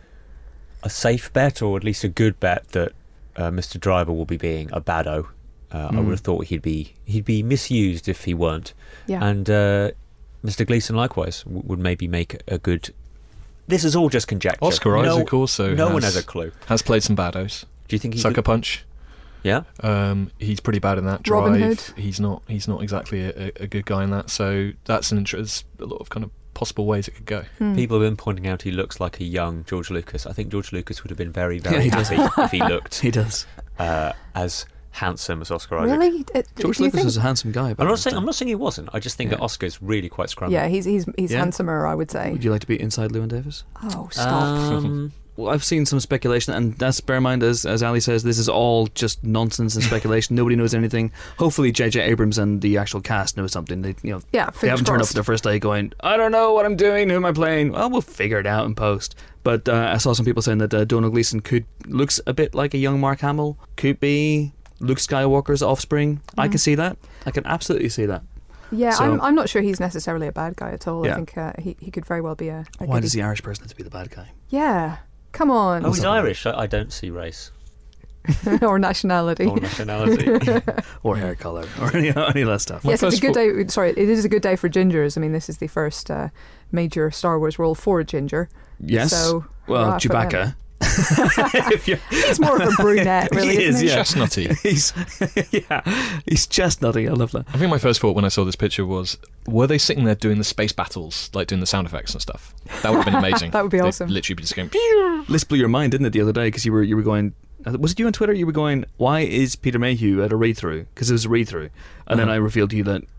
a safe bet, or at least a good bet, that uh, Mister Driver will be being a baddo. Uh, I Mm. would have thought he'd be he'd be misused if he weren't. Yeah. And uh, Mister Gleeson likewise w- would maybe make a good. This is all just conjecture. Oscar no, Isaac also No has, one has a clue. has played some baddos. Do you think he Sucker could? Punch. Yeah. Um, he's pretty bad in that. Drive. Robin Hood. He's not. He's not exactly a, a good guy in that. So that's an interest. A lot of kind of possible ways it could go. Hmm. People have been pointing out he looks like a young George Lucas. I think George Lucas would have been very, Yeah, very he does. happy if he looked He does. uh, as handsome as Oscar Isaac. Really? Uh, George do you Lucas think- was a handsome guy. I'm not saying I'm not saying he wasn't. I just think Yeah. that Oscar's really quite scrumpy. Yeah, he's he's he's Yeah? handsomer, I would say. Would you like to be inside Llewyn Davis? Oh, stop. Um, Well, I've seen some speculation, and that's, bear in mind, as as Ali says, this is all just nonsense and speculation. Nobody knows anything. Hopefully, J J Abrams and the actual cast know something. They, you know, yeah, they fingers haven't turned up crossed. for their first day going, I don't know what I'm doing. Who am I playing? Well, we'll figure it out in post. But uh, I saw some people saying that uh, Donald Gleeson could looks a bit like a young Mark Hamill. Could be Luke Skywalker's offspring. I Mhm. can see that. I can absolutely see that. Yeah, So- I'm, I'm not sure he's necessarily a bad guy at all. Yeah. I think uh, he, he could very well be a, a Why goodie. does the Irish person have to be the bad guy? Yeah, come on. Oh, he's Irish. I, I don't see race Or nationality. or nationality. Or hair colour, or any, any of that stuff. Yes, it's a first good thought- day. Sorry, it is a good day for gingers. I mean, this is the first uh, major Star Wars role for a ginger. Yes. So, well, hurrah for them. Chewbacca. If you're- He's more of a brunette, really, He isn't is, he? yeah. Chestnutty. he's yeah, he's chestnutty. I love that. I think my first thought when I saw this picture was, were they sitting there doing the space battles, like doing the sound effects and stuff? That would have been amazing. That would be They'd awesome. literally be just going, pew. This blew your mind, didn't it, the other day? Because you were you were going. Was it you on Twitter? You were going, why is Peter Mayhew at a read through? Because it was a read through, and then Uh-huh. I revealed to you that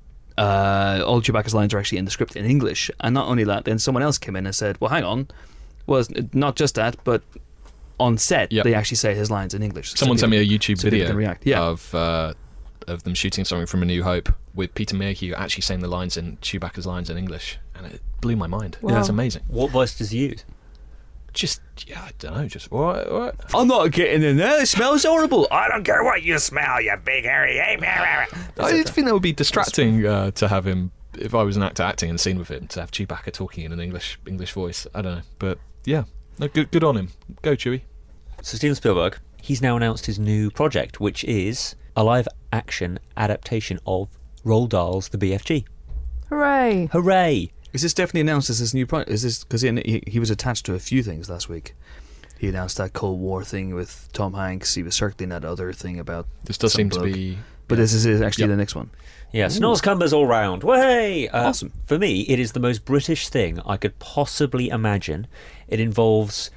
uh, all Chewbacca's lines are actually in the script in English, and not only that, then someone else came in and said, well, hang on, well, it's not just that, but on set Yep. they actually say his lines in English. Someone So sent me a people- YouTube so people video can react. Yeah. of uh, of them shooting something from A New Hope with Peter Mayhew actually saying the lines in Chewbacca's lines in English, and it blew my mind. Wow. That's amazing. What voice does he use? Just yeah, I don't know. Just all right, all right. I'm not getting in there. It smells horrible. I don't care what you Smell, you big hairy. I did think that would be distracting uh, to have him. If I was an actor acting in a scene with him, to have Chewbacca talking in an English English voice. I don't know, but yeah, no, good good on him. Go Chewie. So Steven Spielberg, he's now announced his new project, which is a live-action adaptation of Roald Dahl's The B F G. Hooray! Hooray! Is this definitely announced as his new project? Is this because he, he was attached to a few things last week? He announced that Cold War thing with Tom Hanks. He was circling that other thing about. This does some seem to bloke. be. But this is actually Yep. the next one. Yeah, Snoz Cumbers all round. Way! Uh, Awesome. For me, it is the most British thing I could possibly imagine. It involves,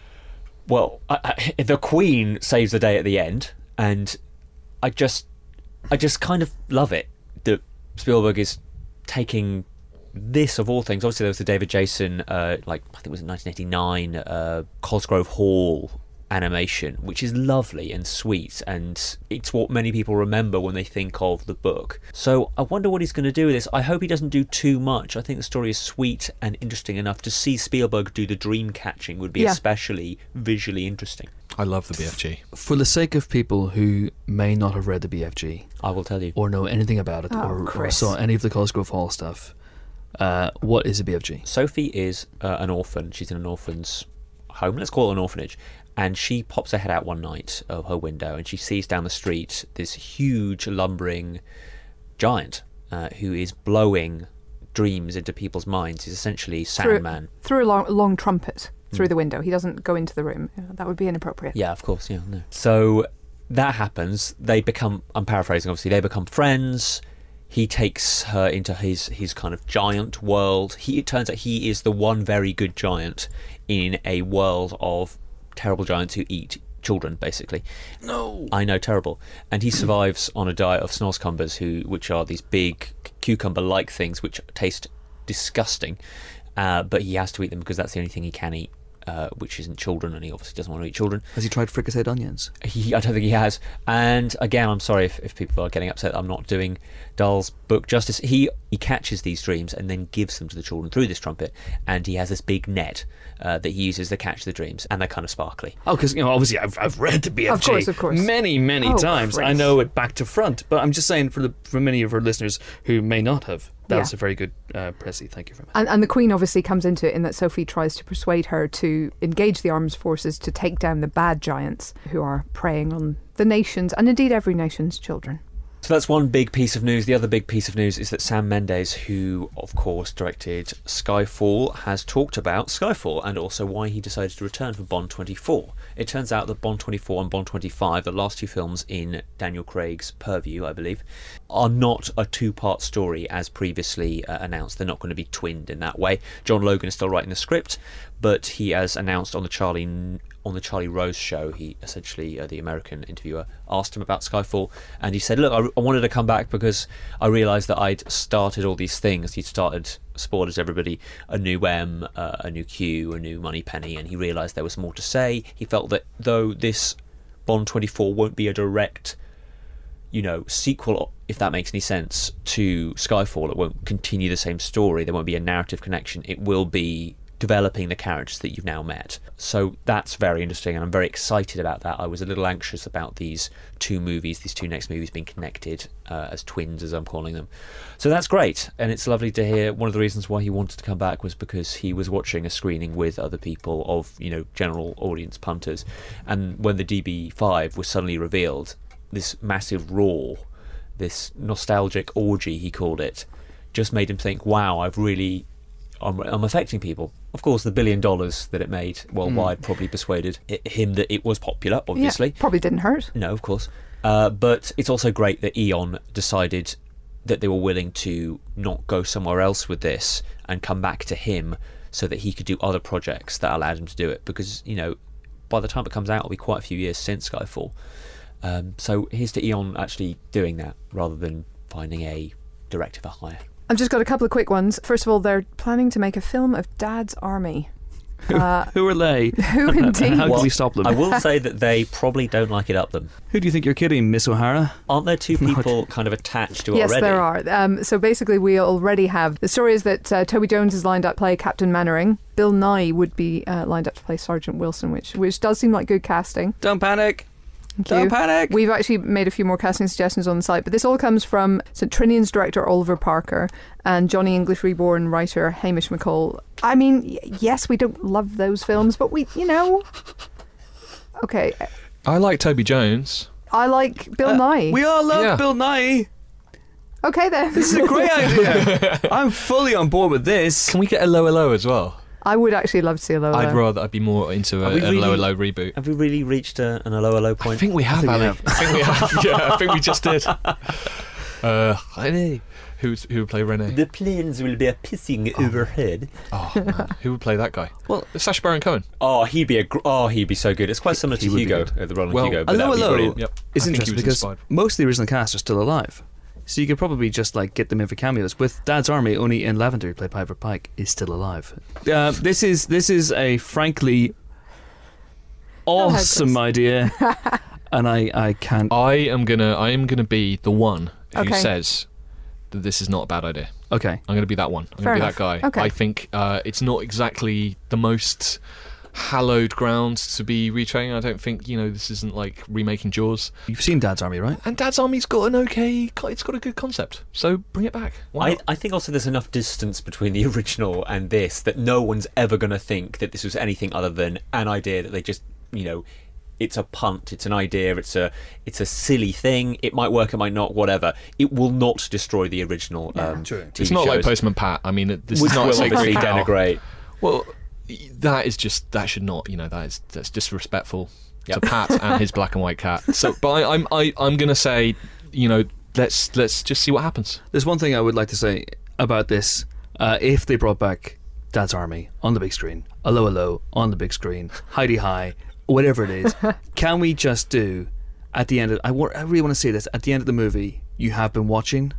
well, I, I, the Queen saves the day at the end, and I just, I just kind of love it that Spielberg is taking this of all things. Obviously, there was the David Jason, uh, like I think it was in nineteen eighty-nine, uh, Cosgrove Hall animation, which is lovely and sweet, and it's what many people remember when they think of the book. So I wonder what he's going to do with this. I hope he doesn't do too much. I think the story is sweet and interesting enough. To see Spielberg do the dream catching would be Yeah. especially visually interesting. I love the B F G. For the sake of people who may not have read the B F G I will tell you. or know anything about it Oh, or, or Chris. saw any of the Cosgrove Hall stuff, uh, what is a B F G? Sophie is uh, an orphan. She's in an orphan's home. Let's call it an orphanage. And she pops her head out one night of her window, and she sees down the street this huge, lumbering giant uh, who is blowing dreams into people's minds. He's essentially Through- Sandman. Through a long, long trumpet through the window. He doesn't go into the room. Yeah, that would be inappropriate. Yeah, of course. Yeah, no. So that happens. They become. I'm paraphrasing. Obviously, they become friends. He takes her into his his kind of giant world. He it turns out he is the one very good giant in a world of terrible giants who eat children, basically. No. I know, terrible. And he survives on a diet of snozzcumbers, who which are these big cucumber-like things which taste disgusting. Uh, but he has to eat them because that's the only thing he can eat, uh, which isn't children, and he obviously doesn't want to eat children. Has he tried fricasseed onions? He, I don't think he has. And again, I'm sorry if, if people are getting upset that I'm not doing Dahl's book justice. He he catches these dreams and then gives them to the children through this trumpet, and he has this big net uh, that he uses to catch the dreams, and they're kind of sparkly. Oh, because you know, obviously, I've I've read the B F G Of course, of course. many, many Oh, times. I Chris. know it back to front. But I'm just saying, for the for many of our listeners who may not have, that Yeah. was a very good uh, Pressy. Thank you very much. And, and the Queen obviously comes into it in that Sophie tries to persuade her to engage the armed forces to take down the bad giants who are preying on the nation's, and indeed every nation's, children. So that's one big piece of news. The other big piece of news is that Sam Mendes, who of course directed Skyfall, has talked about Skyfall and also why he decided to return for Bond twenty-four. It turns out that Bond twenty-four and Bond twenty-five, the last two films in Daniel Craig's purview, I believe, are not a two-part story as previously uh, announced. They're not going to be twinned in that way. John Logan is still writing the script, but he has announced on the Charlie on the Charlie Rose show, he essentially, uh, the American interviewer, asked him about Skyfall, and he said, look, I, I wanted to come back because I realised that I'd started all these things. He'd started, spoilers everybody, a new M, uh, a new Q, a new Moneypenny, and he realised there was more to say. He felt that though this Bond twenty-four won't be a direct, you know, sequel, if that makes any sense, to Skyfall, it won't continue the same story, there won't be a narrative connection, it will be developing the characters that you've now met. So that's very interesting, and I'm very excited about that. I was a little anxious about these two movies, these two next movies being connected uh, as twins, as I'm calling them. So that's great, and it's lovely to hear. One of the reasons why he wanted to come back was because he was watching a screening with other people of, you know, general audience punters, and when the D B five was suddenly revealed, this massive roar, this nostalgic orgy, he called it, just made him think, wow, I've really... I'm, I'm affecting people. Of course, the billion dollars that it made worldwide mm. probably persuaded it, him that it was popular, obviously. Yeah, probably didn't hurt. No, of course. Uh, but it's also great that Eon decided that they were willing to not go somewhere else with this and come back to him so that he could do other projects that allowed him to do it. Because, you know, by the time it comes out, it'll be quite a few years since Skyfall. Um, so here's to Eon actually doing that rather than finding a director for hire. I've just got a couple of quick ones. First of all, they're planning to make a film of Dad's Army. Uh, who are they? Who indeed? How well, do we stop them? I will say that they probably don't like it up them. Who do you think you're kidding, Miss O'Hara? Aren't there two people kind of attached to it yes, already? there are. Um, so basically, we already have... The story is that uh, Toby Jones is lined up to play Captain Mannering. Bill Nye would be uh, lined up to play Sergeant Wilson, which which does seem like good casting. Don't panic. Thank Don't you. panic. We've actually made a few more casting suggestions on the site, but this all comes from St Trinian's director Oliver Parker and Johnny English Reborn writer Hamish McCall. I mean, y- yes, we don't love those films, but we, you know... Okay. I like Toby Jones. I like Bill Uh, Nye. We all love Yeah. Bill Nye. Okay, then. This is a great idea. I'm fully on board with this. Can we get a lower low as well? I would actually love to see a lower. I'd rather I'd be more into a, Are we a really- lower low reboot. Have we really reached a, an a lower low point? I think we have, think we Ali. have. I think we have. Yeah, I think we just did. Uh, René. Who's, who would play René? The planes will be pissing overhead. Oh, man. Who would play that guy? Well, Sacha Baron Cohen. Oh, he'd be a gr- oh, he'd be so good. It's quite similar He to would be Hugo, good. uh, the Roland Well, Hugo. But Hello, that would be Hello. brilliant. Yep. It's I think he interesting was because inspired. most of the original cast are still alive. So you could probably just like get them in for cameos. With Dad's Army, only Ian Lavender, who played Piper Pike, is still alive. Uh, this is this is a frankly awesome idea, and I, I can't. I am gonna I am gonna be the one who Okay. says that this is not a bad idea. Okay, I'm gonna be that one. I'm Fair gonna enough. be that guy. Okay. I think uh, it's not exactly the most hallowed ground to be retreading. I don't think, you know, this isn't like remaking Jaws. you've seen Dad's Army, right? And Dad's Army's got an okay, it's got a good concept. So bring it back. Why I, not? I think also there's enough distance between the original and this that no one's ever going to think that this was anything other than an idea that they just, you know, it's a punt, it's an idea, it's a it's a silly thing. It might work, it might not, whatever. It will not destroy the original Yeah. um, True. T V It's not like shows, Postman Pat. I mean, it- this which is not will a sacred obviously cow. denigrate. Well, that is just that should not, you know, that is that's disrespectful Yep. to Pat and his black and white cat. So, but I, I'm I, I'm gonna say, you know, let's let's just see what happens. There's one thing I would like to say about this. Uh, if they brought back Dad's Army on the big screen, Allo Allo on the big screen, Heidi High, whatever it is, can we just do at the end of I, wa- I really want to see this at the end of the movie you have been watching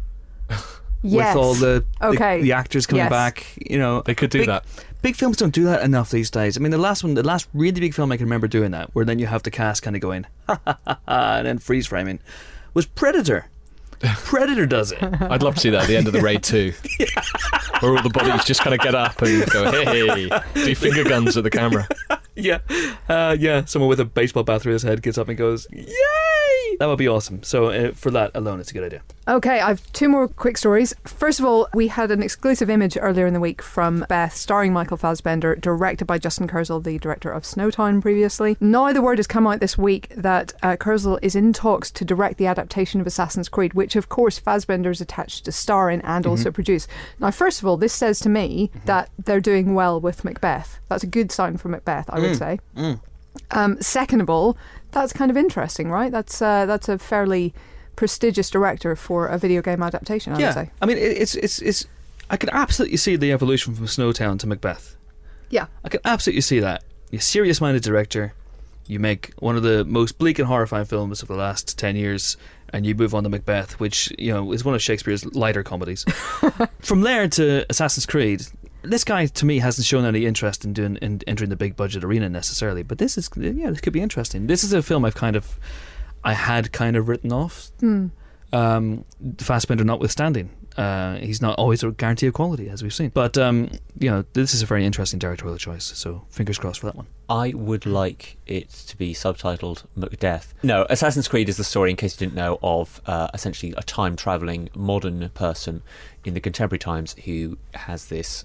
Yes. with all the the, Okay. the actors coming Yes. back, you know. They could do big, that. Big films don't do that enough these days. I mean, the last one, the last really big film I can remember doing that, where then you have the cast kind of going, ha ha ha ha, and then freeze framing, was Predator. Predator does it. I'd love to see that at the end of the Raid two, where all the bodies just kind of get up and go, hey, do finger guns at the camera. Yeah, uh, yeah. Someone with a baseball bat through his head gets up and goes, "Yay!" That would be awesome. So uh, for that alone, it's a good idea. Okay, I've two more quick stories. First of all, we had an exclusive image earlier in the week from Beth, starring Michael Fassbender, directed by Justin Kurzel, the director of Snowtown previously. Now the word has come out this week that uh, Kurzel is in talks to direct the adaptation of Assassin's Creed, which of course Fassbender's attached to star in and also produce. Now, first of all, this says to me that they're doing well with Macbeth. That's a good sign for Macbeth, I would say. Um, second of all, that's kind of interesting, right? That's uh, that's a fairly prestigious director for a video game adaptation, I would yeah, say. I mean, it, it's it's it's. I can absolutely see the evolution from Snowtown to Macbeth. Yeah. I can absolutely see that. You're a serious-minded director. You make one of the most bleak and horrifying films of the last ten years, and you move on to Macbeth, which, you know, is one of Shakespeare's lighter comedies. From there to Assassin's Creed, this guy to me hasn't shown any interest in doing in entering the big budget arena necessarily. But this is yeah, this could be interesting. This is a film I've kind of I had kind of written off. Hmm. Um, Fassbender notwithstanding, uh, he's not always a guarantee of quality, as we've seen. But um, you know, this is a very interesting directorial choice. So fingers crossed for that one. I would like it to be subtitled Macbeth. No, Assassin's Creed is the story, in case you didn't know, of uh, essentially a time-travelling modern person in the contemporary times who has this...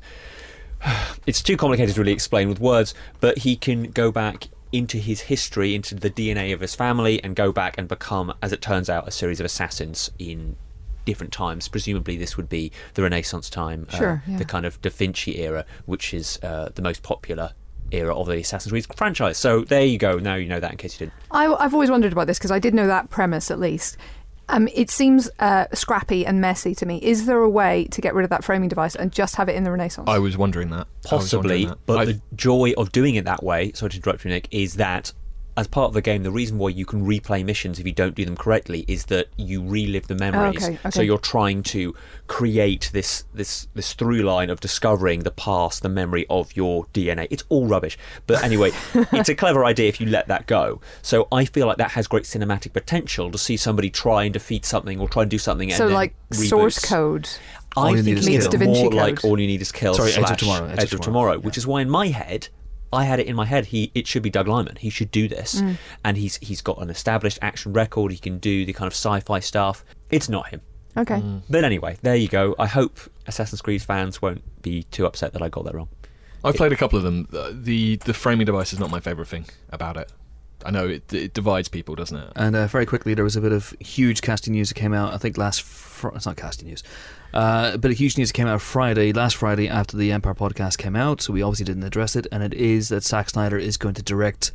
It's too complicated to really explain with words, but he can go back into his history, into the D N A of his family, and go back and become, as it turns out, a series of assassins in different times. Presumably this would be the Renaissance time, sure, uh, yeah. the kind of Da Vinci era, which is uh, the most popular era of the Assassin's Creed franchise. So there you go. Now you know that, in case you didn't. I, I've always wondered about this because I did know that premise at least. Um, it seems uh, scrappy and messy to me. Is there a way to get rid of that framing device and just have it in the Renaissance? I was wondering that. Possibly, wondering that. but I've, the joy of doing it that way, sorry to interrupt you, Nick, is that as part of the game, the reason why you can replay missions if you don't do them correctly is that you relive the memories. Oh, okay, okay. So you're trying to create this this this through line of discovering the past, the memory of your D N A. It's all rubbish. But anyway, it's a clever idea if you let that go. So I feel like that has great cinematic potential to see somebody try and defeat something or try and do something. So and like then source reboots. code. All I you think need is it's kill. Da Vinci more Code. like All You Need Is Kill Sorry, Edge of slash Tomorrow, Edge of Edge of Tomorrow, Tomorrow, yeah. which is why in my head I had it in my head he it should be Doug Liman. He should do this. Mm. And he's he's got an established action record. He can do the kind of sci-fi stuff. It's not him. Okay. Mm. But anyway, there you go. I hope Assassin's Creed fans won't be too upset that I got that wrong. I've played a couple of them. Uh, The the framing device is not my favourite thing about it. I know it, it divides people, doesn't it? And uh, very quickly, there was a bit of huge casting news that came out. I think last fr- it's not casting news, uh, a bit of huge news that came out Friday, last Friday after the Empire podcast came out. So we obviously didn't address it, and it is that Zack Snyder is going to direct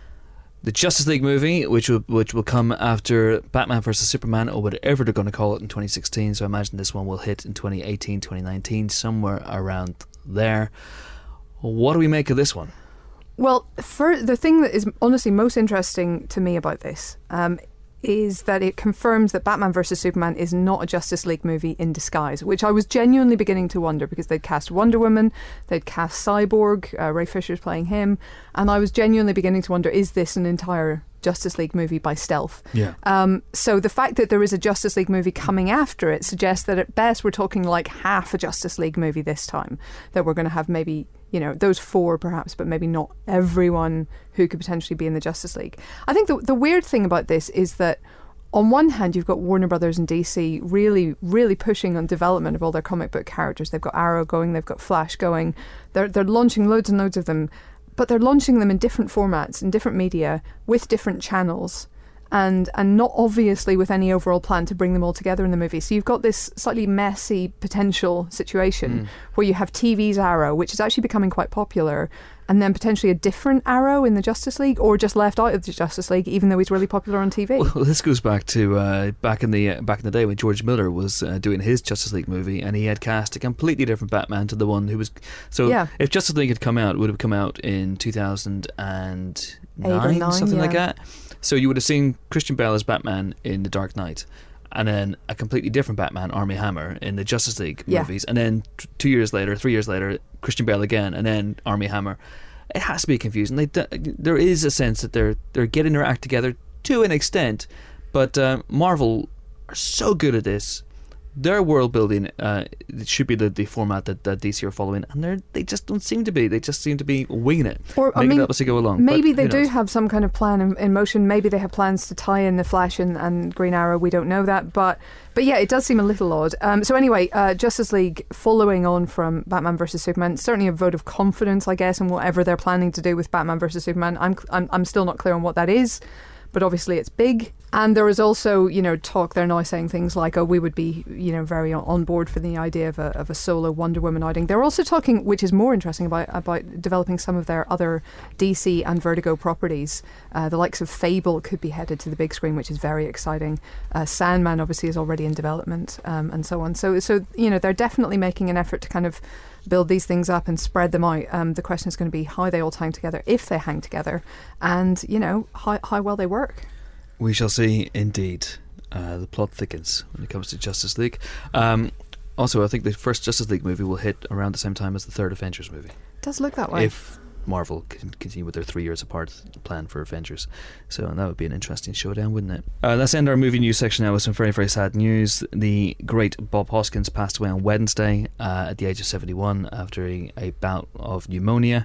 the Justice League movie, which will which will come after Batman versus Superman, or whatever they're going to call it, in twenty sixteen. So I imagine this one will hit in twenty eighteen, twenty nineteen, somewhere around there. What do we make of this one? Well, for the thing that is honestly most interesting to me about this um, is that it confirms that Batman versus Superman is not a Justice League movie in disguise, which I was genuinely beginning to wonder, because they'd cast Wonder Woman, they'd cast Cyborg, uh, Ray Fisher's playing him, and I was genuinely beginning to wonder, is this an entire Justice League movie by stealth? Yeah. Um, so the fact that there is a Justice League movie coming after it suggests that at best we're talking like half a Justice League movie this time, that we're going to have maybe, you know, those four perhaps, but maybe not everyone who could potentially be in the Justice League. I think the, the weird thing about this is that on one hand, you've got Warner Brothers and D C really, really pushing on development of all their comic book characters. They've got Arrow going, they've got Flash going. They're they're launching loads and loads of them, but they're launching them in different formats, in different media, with different channels, and and not obviously with any overall plan to bring them all together in the movie. So you've got this slightly messy potential situation Mm. where you have T V's Arrow, which is actually becoming quite popular, and then potentially a different Arrow in the Justice League, or just left out of the Justice League, even though he's really popular on T V. Well, this goes back to uh, back in the uh, back in the day when George Miller was uh, doing his Justice League movie, and he had cast a completely different Batman to the one who was. So Yeah. if Justice League had come out, it would have come out in two thousand nine, Eight or nine, something like yeah. that. So you would have seen Christian Bale as Batman in The Dark Knight, and then a completely different Batman, Armie Hammer, in the Justice League Yeah. movies, and then t- two years later, three years later, Christian Bale again, and then Armie Hammer. It has to be confusing. They, d- there is a sense that they're they're getting their act together to an extent, but uh, Marvel are so good at this. Their world building uh, it should be the, the format that, that D C are following, and they they just don't seem to be. They just seem to be winging it, Or, I making mean, it up as they go along. Maybe But they who do knows? have some kind of plan in, in motion. Maybe they have plans to tie in the Flash and, and Green Arrow. We don't know that, but but yeah, it does seem a little odd. Um, so anyway, uh, Justice League, following on from Batman versus Superman, certainly a vote of confidence, I guess, in whatever they're planning to do with Batman versus Superman. I'm I'm, I'm still not clear on what that is, but obviously it's big. And there is also, you know, talk, they're now saying things like, oh, we would be, you know, very on- on board for the idea of a, of a solo Wonder Woman outing. They're also talking, which is more interesting, about about developing some of their other D C and Vertigo properties. Uh, the likes of Fable could be headed to the big screen, which is very exciting. Uh, Sandman obviously is already in development, um, and so on. So, so you know, they're definitely making an effort to kind of build these things up and spread them out. Um, the question is going to be how they all hang together, if they hang together, and, you know, how, how well they work. We shall see, indeed. Uh, the plot thickens when it comes to Justice League. Um, also, I think the first Justice League movie will hit around the same time as the third Avengers movie. It does look that way. If Marvel can continue with their three years apart plan for Avengers. So that would be an interesting showdown, wouldn't it? Uh, let's end our movie news section now with some very, very sad news. The great Bob Hoskins passed away on Wednesday uh, at the age of seventy-one after a, a bout of pneumonia.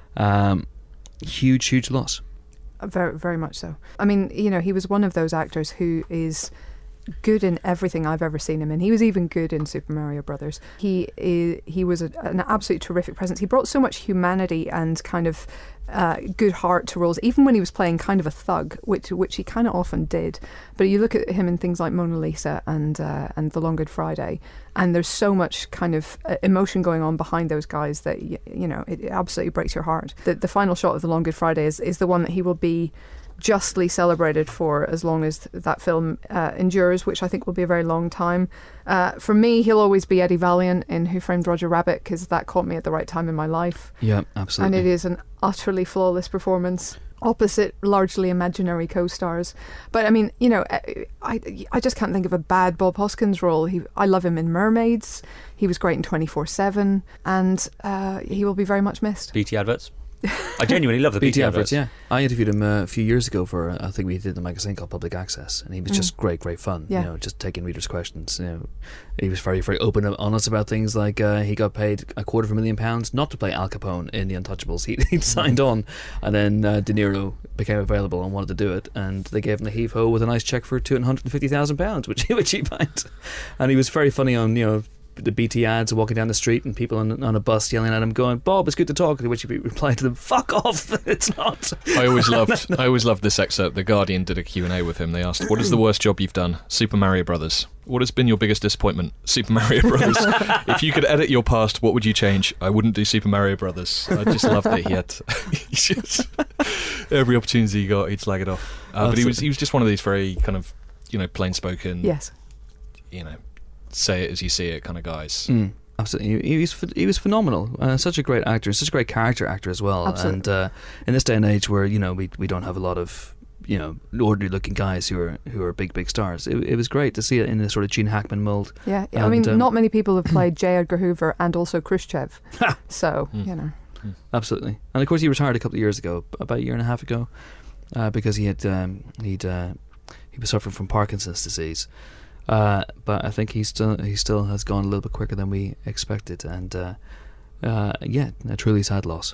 Um, huge, huge loss. Very, very much so. I mean, you know, he was one of those actors who is good in everything I've ever seen him in. He was even good in Super Mario Brothers. He is, he was a, an absolutely terrific presence. He brought so much humanity and kind of uh, good heart to roles, even when he was playing kind of a thug, which which he kind of often did. But you look at him in things like Mona Lisa and uh, and The Long Good Friday, and there's so much kind of uh, emotion going on behind those guys that you, you know it, it absolutely breaks your heart. The the final shot of The Long Good Friday is is the one that he will be justly celebrated for as long as that film uh, endures, which I think will be a very long time. Uh, for me, he'll always be Eddie Valiant in Who Framed Roger Rabbit, because that caught me at the right time in my life. Yeah, absolutely. And it is an utterly flawless performance opposite largely imaginary co-stars. But I mean, you know, I I just can't think of a bad Bob Hoskins role. He I love him in Mermaids. He was great in twenty-four seven, and uh, he will be very much missed. B T adverts. I genuinely love the B T, B T adverts. adverts. Yeah, I interviewed him uh, a few years ago for I think we did a magazine called Public Access, and he was Mm. just great, great fun. Yeah. You know, just taking readers' questions. You know, he was very, very open and honest about things like uh, he got paid a quarter of a million pounds not to play Al Capone in The Untouchables. He he signed on, and then uh, De Niro became available and wanted to do it, and they gave him the heave ho with a nice check for two hundred and fifty thousand pounds, which which he banked. And he was very funny on you know. the B T ads, walking down the street and people on, on a bus yelling at him going, Bob, it's good to talk, to which he replied to them, fuck off, it's not. I always loved I always loved this excerpt. The Guardian did a Q and A with him. They asked, what is the worst job you've done? Super Mario Brothers. What has been your biggest disappointment? Super Mario Brothers. If you could edit your past, what would you change? I wouldn't do Super Mario Brothers. I just loved it. He had he just, every opportunity he got, he'd slag it off. Uh, but he was he was just one of these very kind of, you know, plain spoken, Yes. you know, say it as you see it kind of guys. Mm. Absolutely, he, he was he was phenomenal. Uh, such a great actor, such a great character actor as well. Absolutely. And uh, in this day and age, where you know we we don't have a lot of you know ordinary looking guys who are who are big big stars, it, it was great to see it in a sort of Gene Hackman mold. Yeah, yeah. I And, mean, um, not many people have played J. Edgar Hoover and also Khrushchev. So, Mm. you know. Absolutely, and of course he retired a couple of years ago, about a year and a half ago, uh, because he had um, he'd uh, he was suffering from Parkinson's disease. Uh, but I think he still he still has gone a little bit quicker than we expected, and uh, uh, yeah, a truly sad loss.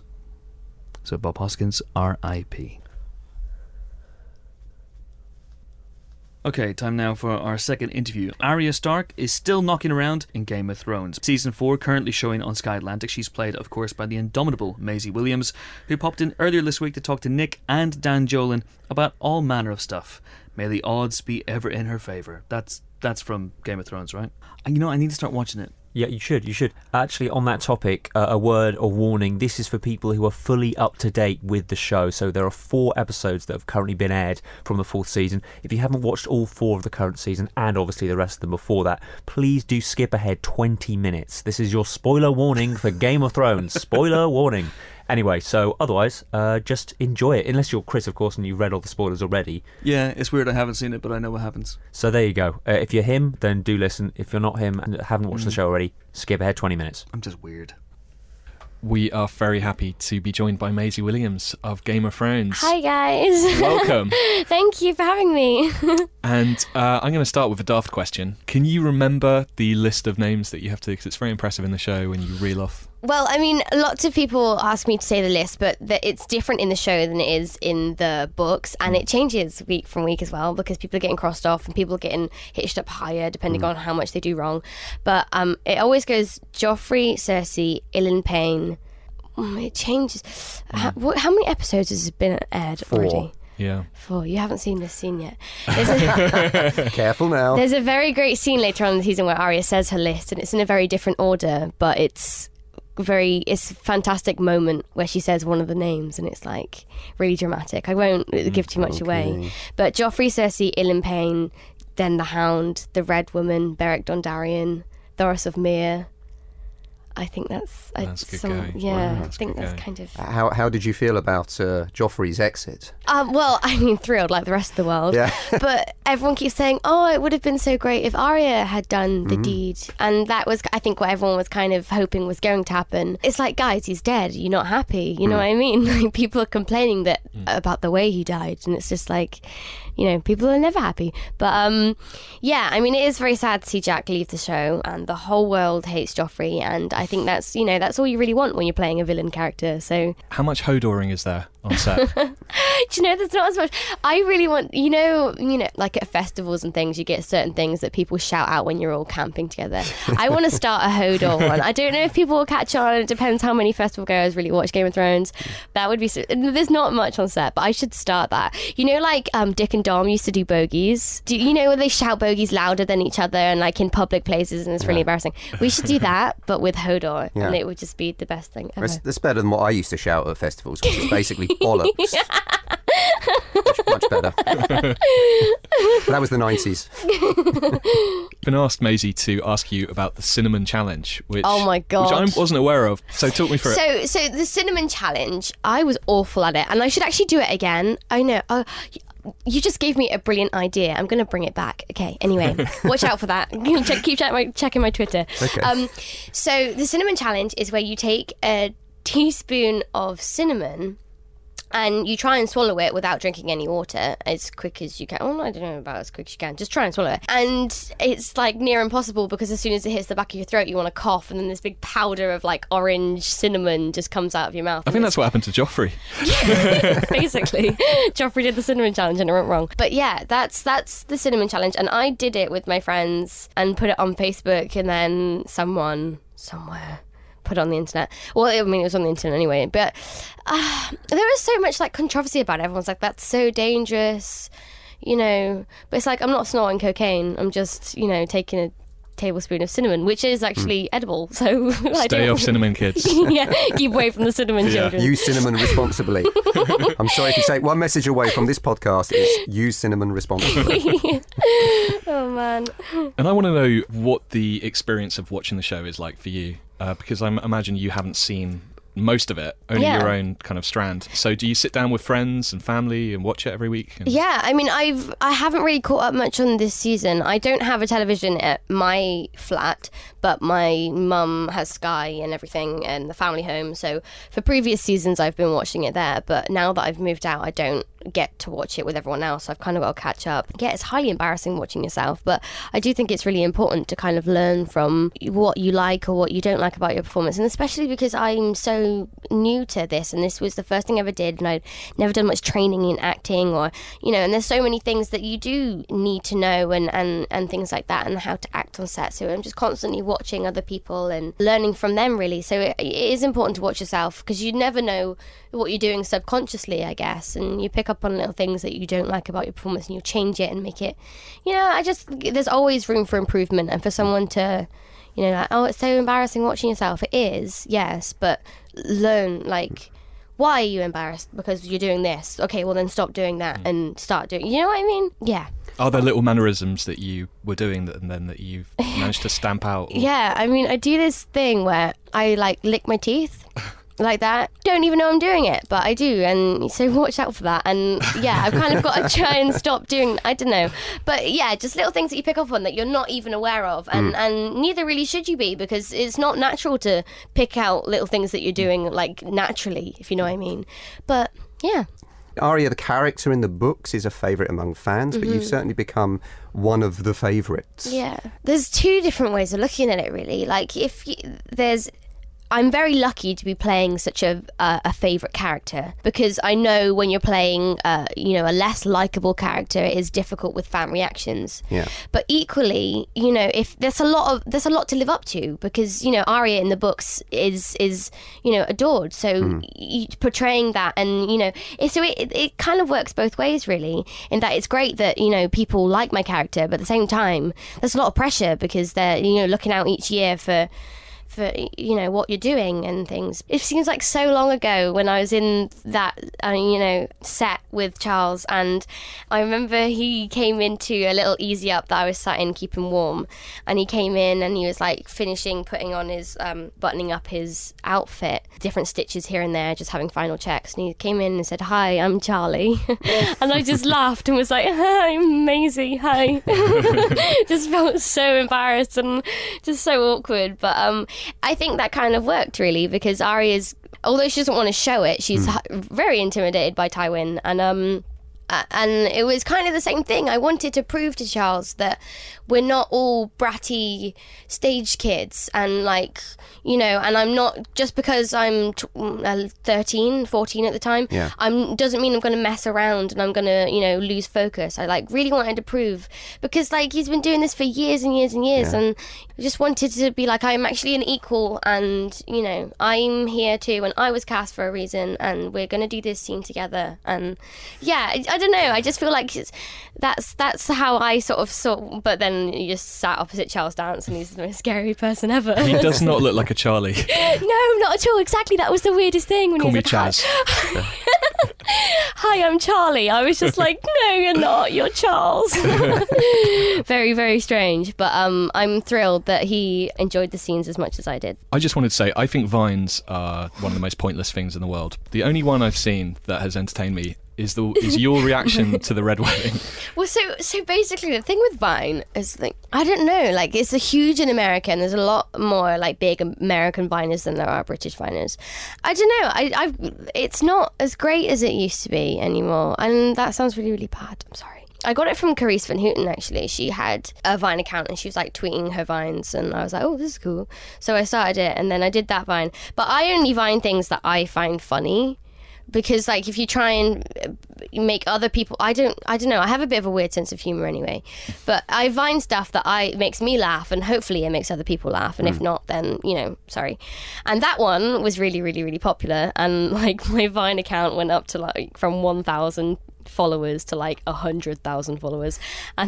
So Bob Hoskins, R I P Okay, time now for our second interview. Arya Stark is still knocking around in Game of Thrones. Season four currently showing on Sky Atlantic. She's played, of course, by the indomitable Maisie Williams, who popped in earlier this week to talk to Nick and Dan Jolin about all manner of stuff. May the odds be ever in her favour. That's that's from Game of Thrones, right? And you know, I need to start watching it. Yeah, you should. You should. Actually, on that topic, uh, a word of warning. This is for people who are fully up to date with the show. So there are four episodes that have currently been aired from the fourth season. If you haven't watched all four of the current season, and obviously the rest of them before that, please do skip ahead twenty minutes. This is your spoiler warning for Game of Thrones. Spoiler warning. Anyway, so otherwise, uh, just enjoy it. Unless you're Chris, of course, and you've read all the spoilers already. Yeah, it's weird. I haven't seen it, but I know what happens. So there you go. Uh, if you're him, then do listen. If you're not him and haven't watched Mm. the show already, skip ahead twenty minutes. I'm just weird. We are very happy to be joined by Maisie Williams of Game of Thrones. Hi guys. Welcome. Thank you for having me. And uh, I'm going to start with a daft question. Can you remember the list of names that you have to, because it's very impressive in the show when you reel off. Well, I mean, lots of people ask me to say the list, but the, it's different in the show than it is in the books, and it changes week from week as well, because people are getting crossed off and people are getting hitched up higher depending Mm. on how much they do wrong. But um, it always goes Joffrey, Cersei, Ilyn Payne. Mm, it changes. How, what, how many episodes has it been aired Four. already? Yeah. Four. You haven't seen this scene yet. There's a, Careful now. there's a very great scene later on in the season where Arya says her list, and it's in a very different order, but it's very it's a fantastic moment where she says one of the names, and it's like really dramatic. I won't give too much away, but Joffrey, Cersei, Ilyn Payne, then the Hound, the Red Woman, Beric Dondarrion, Thoros of Myr, I think that's, I, That's good some, going. yeah. Wow, I that's think good that's going. kind of. How how did you feel about uh, Joffrey's exit? Um, well, I mean, thrilled like the rest of the world. Yeah. But everyone keeps saying, "Oh, it would have been so great if Arya had done the deed," and that was, I think, what everyone was kind of hoping was going to happen. It's like, guys, he's dead. You're not happy. You know what I mean? Like, people are complaining that about the way he died, and it's just like, you know, people are never happy. But um, yeah, I mean, it is very sad to see Jack leave the show, and the whole world hates Joffrey, and I think that's, you know, that's all you really want when you're playing a villain character. So How much hodoring is there on set? do you know, there's not as much. I really want, you know, you know, like at festivals and things, you get certain things that people shout out when you're all camping together. I want to start a Hodor one. I don't know if people will catch on. It depends how many festival goers really watch Game of Thrones. That would be. So, there's not much on set, but I should start that. You know, like um, Dick and Dom used to do bogeys. Do you know where they shout bogeys louder than each other and like in public places, and it's really embarrassing. We should do that, but with Hodor, Yeah. and it would just be the best thing ever. That's, that's better than what I used to shout at festivals, which is basically bollocks. much, much better. But that was the nineties. I've been asked, Maisie, to ask you about the Cinnamon Challenge, which, Oh my God. which I wasn't aware of. So talk me through it. So, so the cinnamon challenge, I was awful at it, and I should actually do it again. I know. Oh, you just gave me a brilliant idea. I'm going to bring it back. Okay. Anyway, watch out for that. Check, keep check my, checking my Twitter. Okay. Um, so the cinnamon challenge is where you take a teaspoon of cinnamon and you try and swallow it without drinking any water as quick as you can. Oh, I don't know about as quick as you can. Just try and swallow it. And it's like near impossible because as soon as it hits the back of your throat, you want to cough, and then this big powder of like orange cinnamon just comes out of your mouth. I think that's what happened to Joffrey. Basically, Joffrey did the cinnamon challenge and it went wrong. But yeah, that's that's the cinnamon challenge, and I did it with my friends and put it on Facebook, and then someone somewhere put it on the internet. Well, I mean, it was on the internet anyway. But uh, there was so much like controversy about it. Everyone's like, "That's so dangerous," you know. But it's like, I'm not snorting cocaine. I'm just, you know, taking a tablespoon of cinnamon, which is actually edible. So I Stay don't... off cinnamon, kids. Yeah, keep away from the cinnamon Yeah. children. Use cinnamon responsibly. I'm sorry if you take one message away from this podcast is use cinnamon responsibly. Oh man. And I want to know what the experience of watching the show is like for you, uh, because I imagine you haven't seen most of it, only Yeah. your own kind of strand. So do you sit down with friends and family and watch it every week? And- Yeah, I mean, I've I haven't really caught up much on this season. I don't have a television at my flat, but my mum has Sky and everything and the family home. So for previous seasons, I've been watching it there. But now that I've moved out, I don't get to watch it with everyone else. I've kind of got to catch up. Yeah, it's highly embarrassing watching yourself, but I do think it's really important to kind of learn from what you like or what you don't like about your performance, and especially because I'm so new to this, and this was the first thing I ever did, and I'd never done much training in acting, or you know, and there's so many things that you do need to know and and and things like that, and how to act on set. So I'm just constantly watching other people and learning from them, really. So it, it is important to watch yourself, because you never know what you're doing subconsciously, I guess, and you pick up on little things that you don't like about your performance and you change it and make it, you know, I just, there's always room for improvement, and for someone to, you know, like, oh, it's so embarrassing watching yourself. It is, yes, but learn, like, why are you embarrassed? Because you're doing this. Okay, well then stop doing that and start doing, you know what I mean? Yeah. Are there little mannerisms that you were doing that, and then that you've managed to stamp out? Or... Yeah, I mean, I do this thing where I, like, lick my teeth. Like that. Don't even know I'm doing it, but I do, and so watch out for that. And yeah, I've kind of got to try and stop doing, I don't know, but yeah, just little things that you pick up on that you're not even aware of, and mm. and neither really should you be, because it's not natural to pick out little things that you're doing like naturally, if you know what I mean. But yeah. Arya, the character in the books, is a favourite among fans, but mm-hmm. you've certainly become one of the favourites. Yeah. There's two different ways of looking at it, really. Like, if you, there's I'm very lucky to be playing such a uh, a favourite character, because I know when you're playing, uh, you know, a less likeable character, it is difficult with fan reactions. Yeah. But equally, you know, if there's a lot of there's a lot to live up to, because you know Arya in the books is is you know adored, so mm. y- portraying that, and you know, it, so it it kind of works both ways, really. In that it's great that you know people like my character, but at the same time, there's a lot of pressure because they're you know looking out each year for for you know what you're doing and things. It seems like so long ago when I was in that uh, you know set with Charles, and I remember he came into a little easy up that I was sat in keeping warm, and he came in and he was like finishing putting on his um, buttoning up his outfit, different stitches here and there, just having final checks, and he came in and said, "Hi, I'm Charlie," and I just laughed and was like, "Hi, I'm Maisie, hi." Just felt so embarrassed and just so awkward, but um I think that kind of worked really, because Ari is, although she doesn't want to show it, she's mm. very intimidated by Tywin, and um uh, and it was kind of the same thing. I wanted to prove to Charles that we're not all bratty stage kids, and like, you know, and I'm not, just because I'm t- uh, thirteen, fourteen at the time, yeah. I'm doesn't mean I'm going to mess around and I'm going to, you know, lose focus. I like really wanted to prove, because like he's been doing this for years and years and years, yeah. and I just wanted to be like, I'm actually an equal, and you know, I'm here too, and I was cast for a reason, and we're going to do this scene together. And yeah, I, I don't know, I just feel like it's, that's that's how I sort of saw. But then you just sat opposite Charles Dance, and he's the most scary person ever. He does not look like a Charlie. No, not at all. Exactly, that was the weirdest thing. When Call he me was like, Chaz. Hi. Hi, I'm Charlie. I was just like, no, you're not. You're Charles. Very, very strange. But um, I'm thrilled that he enjoyed the scenes as much as I did. I just wanted to say, I think Vines are one of the most pointless things in the world. The only one I've seen that has entertained me is the is your reaction to the Red Wedding. Well, so so basically the thing with Vine is like, I don't know, like it's a huge in America, and there's a lot more like big American Viners than there are British Viners. I don't know, I I've it's not as great as it used to be anymore, and that sounds really really bad. I'm sorry. I got it from Carice Van Houten, actually. She had a Vine account and she was like tweeting her Vines, and I was like, oh, this is cool. So I started it, and then I did that Vine. But I only Vine things that I find funny. Because like if you try and make other people, I don't I don't know, I have a bit of a weird sense of humor anyway, but I Vine stuff that I it makes me laugh, and hopefully it makes other people laugh, and mm. if not, then you know, sorry. And that one was really really really popular, and like my Vine account went up to like from one thousand followers to like a hundred thousand followers, and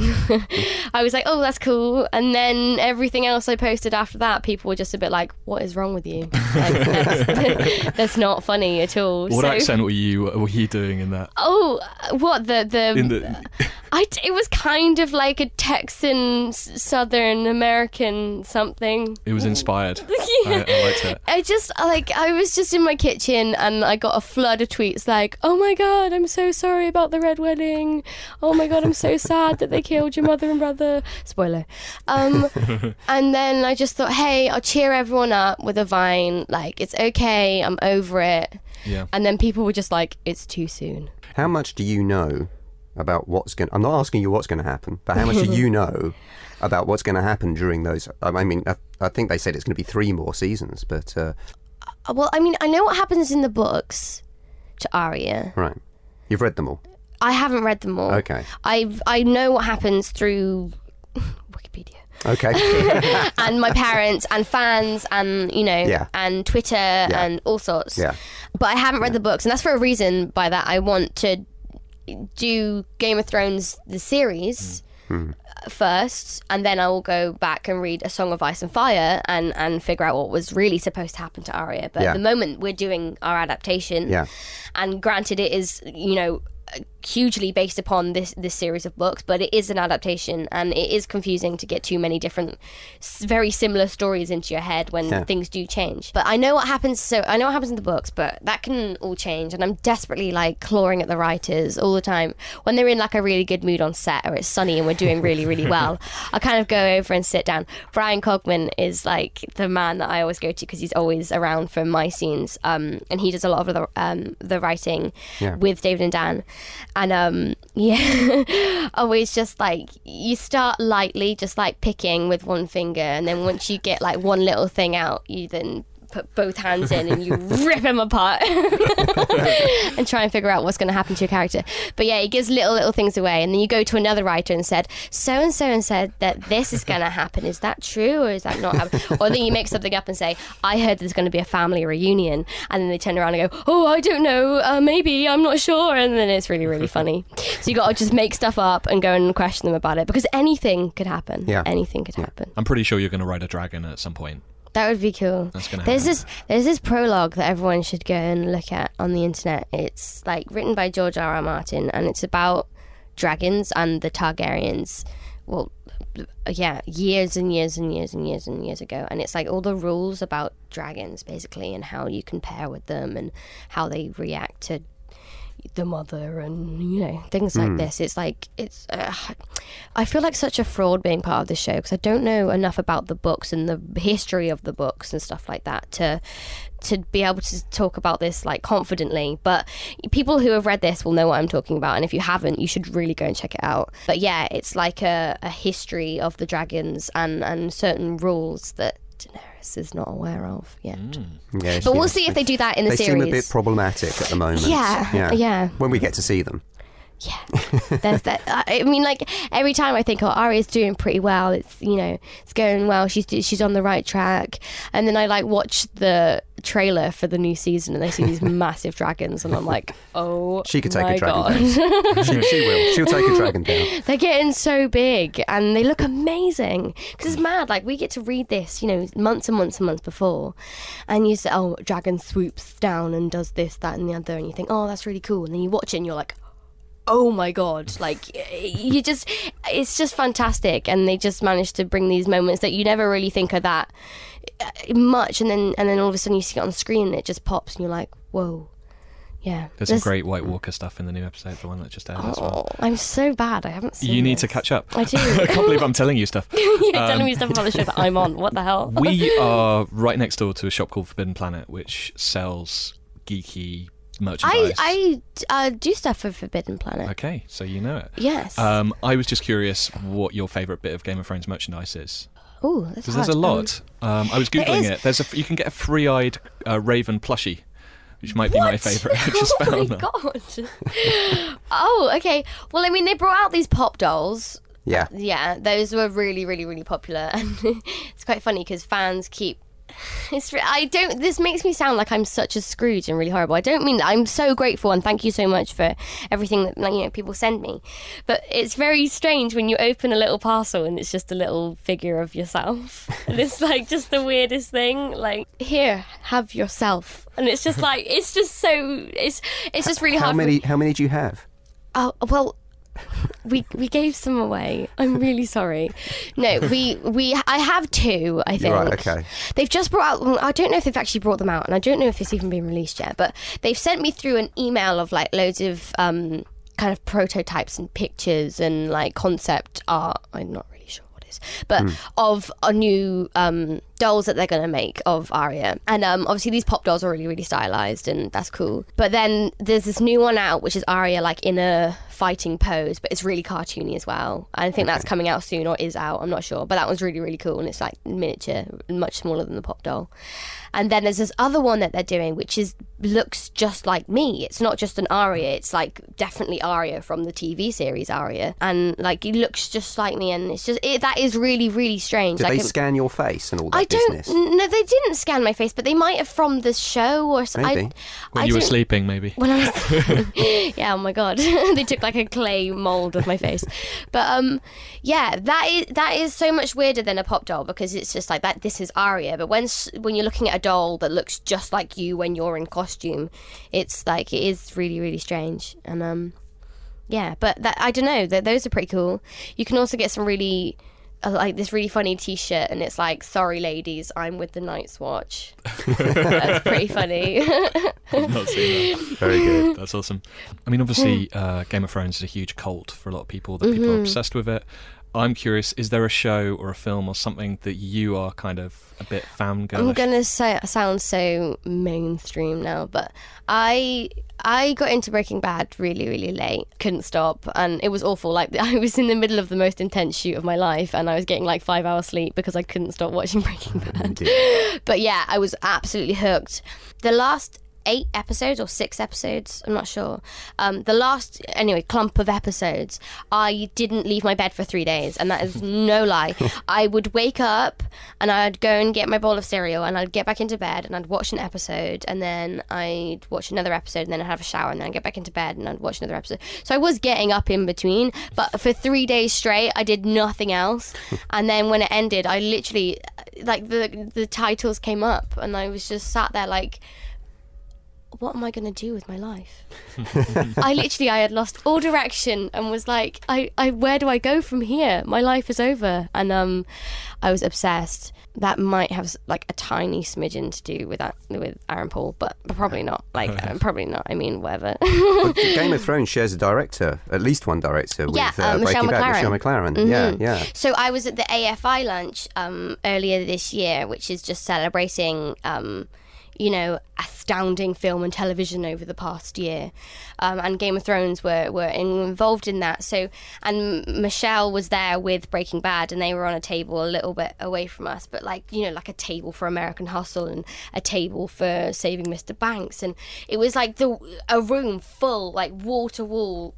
I was like, oh, that's cool. And then everything else I posted after that, people were just a bit like, what is wrong with you? Like, that's, that's not funny at all. What so, accent were you were you doing in that? Oh, what the the, in the... I it was kind of like a Texan Southern American something. It was inspired. Yeah. I, I liked it. I just like I was just in my kitchen, and I got a flood of tweets like, oh my god, I'm so sorry about the Red Wedding. Oh my god, I'm so sad that they killed your mother and brother. Spoiler. Um, and then I just thought, hey, I'll cheer everyone up with a Vine. Like, it's okay, I'm over it. Yeah. And then people were just like, it's too soon. How much do you know about what's going? I'm not asking you what's going to happen, but how much do you know about what's going to happen during those? I mean, I, I think they said it's going to be three more seasons, but uh, well, I mean, I know what happens in the books to Arya. Right, you've read them all. I haven't read them all. Okay. I I know what happens through Wikipedia. Okay. And my parents and fans and, you know, yeah. and Twitter yeah. and all sorts. Yeah. But I haven't read yeah. the books, and that's for a reason. By that, I want to do Game of Thrones, the series, mm. first, and then I will go back and read A Song of Ice and Fire and, and figure out what was really supposed to happen to Arya. But yeah. at the moment, we're doing our adaptation. Yeah. And granted, it is, you know, hugely based upon this this series of books, but it is an adaptation, and it is confusing to get too many different very similar stories into your head when yeah. things do change. But I know what happens, so I know what happens in the books, but that can all change, and I'm desperately like clawing at the writers all the time when they're in like a really good mood on set, or it's sunny and we're doing really really well. I kind of go over and sit down. Brian Cogman is like the man that I always go to because he's always around for my scenes, um, and he does a lot of the um, the writing yeah. with David and Dan. And um yeah, always just like you start lightly, just like picking with one finger, and then once you get like one little thing out, you then put both hands in and you rip him apart and try and figure out what's going to happen to your character. But yeah, he gives little little things away, and then you go to another writer and said so and so and said that this is going to happen. Is that true or is that not happening? Or then you make something up and say, I heard there's going to be a family reunion, and then they turn around and go, oh, I don't know, uh, maybe, I'm not sure, and then it's really really funny. So you got to just make stuff up and go and question them about it, because anything could happen. Yeah. Anything could yeah. happen. I'm pretty sure you're going to ride a dragon at some point. That would be cool. That's gonna there's happen. this there's this prologue that everyone should go and look at on the internet. It's like written by George R. R. Martin, and it's about dragons and the Targaryens. Well, yeah, years and years and years and years and years ago, and it's like all the rules about dragons basically, and how you can pair with them, and how they react to the mother, and you know, things like this. It's like it's uh, I feel like such a fraud being part of this show, because I don't know enough about the books and the history of the books and stuff like that to to be able to talk about this like confidently. But people who have read this will know what I'm talking about, and if you haven't, you should really go and check it out. But yeah, it's like a, a history of the dragons and and certain rules that Daenerys is not aware of yet. Yeah, But we'll yeah. see if they do that in the They series. seem a bit problematic at the moment. Yeah, yeah. When we get to see them. Yeah, there's that. I mean, like every time I think, oh, Arya's doing pretty well. It's, you know, it's going well. She's she's on the right track. And then I like watch the trailer for the new season, and I see these massive dragons, and I'm like, oh, She could take my a dragon God. down. she, she will. She'll take a dragon down. They're getting so big, and they look amazing. Because it's mad. Like, we get to read this, you know, months and months and months before, and you say, oh, dragon swoops down and does this, that, and the other, and you think, oh, that's really cool. And then you watch it, and you're like, oh my God, like you just, it's just fantastic. And they just managed to bring these moments that you never really think are that much, and then and then all of a sudden you see it on screen and it just pops and you're like, whoa. Yeah, There's some great White Walker stuff in the new episode, the one that just aired as well. Oh, I'm so bad. I haven't seen You need this. to catch up. I do. I can't believe I'm telling you stuff. You're telling Um, me stuff about the show that I'm on. What the hell? We are right next door to a shop called Forbidden Planet, which sells geeky merchandise. I, I uh, do stuff for Forbidden Planet. Okay, so you know it. Yes. Um, I was just curious what your favourite bit of Game of Thrones merchandise is. Oh, that's Because hard. there's a Um, lot. Um, I was there googling is. it. There's a you can get a free-eyed uh, raven plushie, which might be my What? favourite. I just Oh found my that. God. Oh, okay. Well, I mean, they brought out these pop dolls. Yeah. Yeah, those were really, really, really popular, and it's quite funny because fans keep. It's. re- I don't. This makes me sound like I'm such a Scrooge and really horrible. I don't mean that. I'm so grateful and thank you so much for everything that, like, you know, people send me. But it's very strange when you open a little parcel and it's just a little figure of yourself, and it's like just the weirdest thing. Like, here, have yourself, and it's just like it's just so. It's it's just really How hard. for- many? How many do you have? Oh, well, we we gave some away. I'm really sorry. No, we we I have two, I think. Right. Okay. They've just brought out, I don't know if they've actually brought them out, and I don't know if it's even been released yet, but they've sent me through an email of like loads of um kind of prototypes and pictures and like concept art. I'm not really sure what it is, but of a new um dolls that they're going to make of Arya. And um, obviously these pop dolls are really, really stylized, and that's cool. But then there's this new one out, which is Arya like in a fighting pose, but it's really cartoony as well. I think that's coming out soon, or is out, I'm not sure. But that one's really, really cool, and it's like miniature, much smaller than the pop doll. And then there's this other one that they're doing, which is looks just like me. It's not just an Arya, it's like definitely Arya from the T V series Arya. And like it looks just like me, and it's just, it, that is really, really strange. Did like, they it- scan your face and all that I don't. business? No, they didn't scan my face, but they might have from the show or something. Maybe. When I you were didn't- sleeping, maybe. When I was, yeah. Oh my God, they took like a clay mold of my face. But um, yeah, that is that is so much weirder than a pop doll, because it's just like that. This is Arya, but when s- when you're looking at a doll that looks just like you when you're in costume, it's like it is really, really strange. And um, yeah, but that I don't know. Th- those are pretty cool. You can also get some really. Uh, like this really funny t-shirt, and it's like, sorry ladies, I'm with the Night's Watch. That's pretty funny. I've not seen that. Very good. That's awesome. I mean, obviously, uh, Game of Thrones is a huge cult for a lot of people. That people are obsessed with it. I'm curious: is there a show or a film or something that you are kind of a bit fangirlish? I'm gonna say sound so mainstream now, but I I got into Breaking Bad really, really late. Couldn't stop, and it was awful. Like, I was in the middle of the most intense shoot of my life, and I was getting like five hours sleep because I couldn't stop watching Breaking Bad. But yeah, I was absolutely hooked. The last eight episodes or six episodes, I'm not sure. Um, the last, anyway, clump of episodes, I didn't leave my bed for three days, and that is no lie. I would wake up and I'd go and get my bowl of cereal, and I'd get back into bed and I'd watch an episode, and then I'd watch another episode, and then I'd have a shower, and then I'd get back into bed and I'd watch another episode. So I was getting up in between, but for three days straight, I did nothing else. And then when it ended, I literally, like the the titles came up, and I was just sat there like, what am I going to do with my life? I literally, I had lost all direction and was like, I, I, where do I go from here? My life is over. And um, I was obsessed. That might have like a tiny smidgen to do with that, with Aaron Paul, but probably not. Like, uh, probably not. I mean, whatever. Well, Game of Thrones shares a director, at least one director, with yeah, uh, uh, Michelle Breaking Bad, McLaren. Michelle McLaren. Mm-hmm. Yeah, yeah. So I was at the A F I lunch um, earlier this year, which is just celebrating, um, you know, astounding film and television over the past year. Um, and Game of Thrones were, were involved in that. So, and Michelle was there with Breaking Bad, and they were on a table a little bit away from us, but like, you know, like a table for American Hustle and a table for Saving Mister Banks. And it was like the a room full, like wall to wall,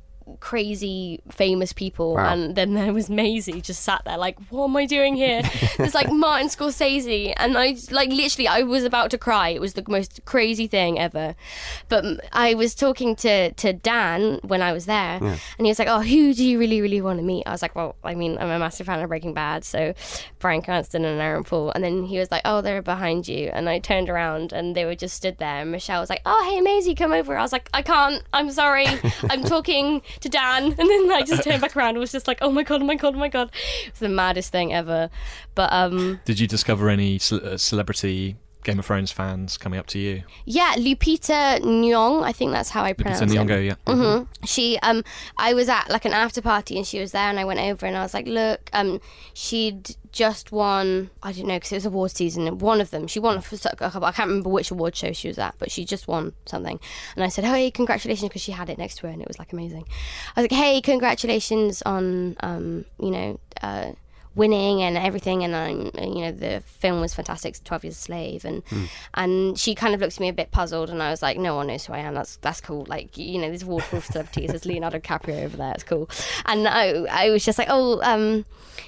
crazy famous people. Wow. And then there was Maisie just sat there like, what am I doing here? There's like Martin Scorsese, and I like literally I was about to cry. It was the most crazy thing ever. But I was talking to to Dan when I was there, Yeah. and he was like, oh, who do you really really want to meet? I was like, well, I mean, I'm a massive fan of Breaking Bad, so Bryan Cranston and Aaron Paul. And then he was like, oh, they're behind you. And I turned around and they were just stood there, and Michelle was like, oh, hey Maisie, come over. I was like, I can't, I'm sorry, I'm talking to Dan. And then I just turned back around and was just like, oh my god, oh my god, oh my god. It was the maddest thing ever. But um Did you discover any ce- uh, celebrity Game of Thrones fans coming up to you? yeah, Lupita Nyong, I think that's how I pronounce Lupita it. Nyong'o, yeah. hmm She, um, I was at like an after party and she was there, and I went over and I was like, look, um, she'd just won, I don't know, because it was award season, one of them. She won for a couple, I can't remember which award show she was at, but she just won something. And I said, hey, congratulations, because she had it next to her and it was like amazing. I was like, hey, congratulations on, um, you know, uh, winning and everything, and I'm, you know, the film was fantastic, twelve Years a Slave, and mm. and she kind of looked at me a bit puzzled, and I was like, no one knows who I am, that's that's cool, like, you know, there's award for celebrities, there's Leonardo DiCaprio over there, it's cool. And I, I was just like, oh, um,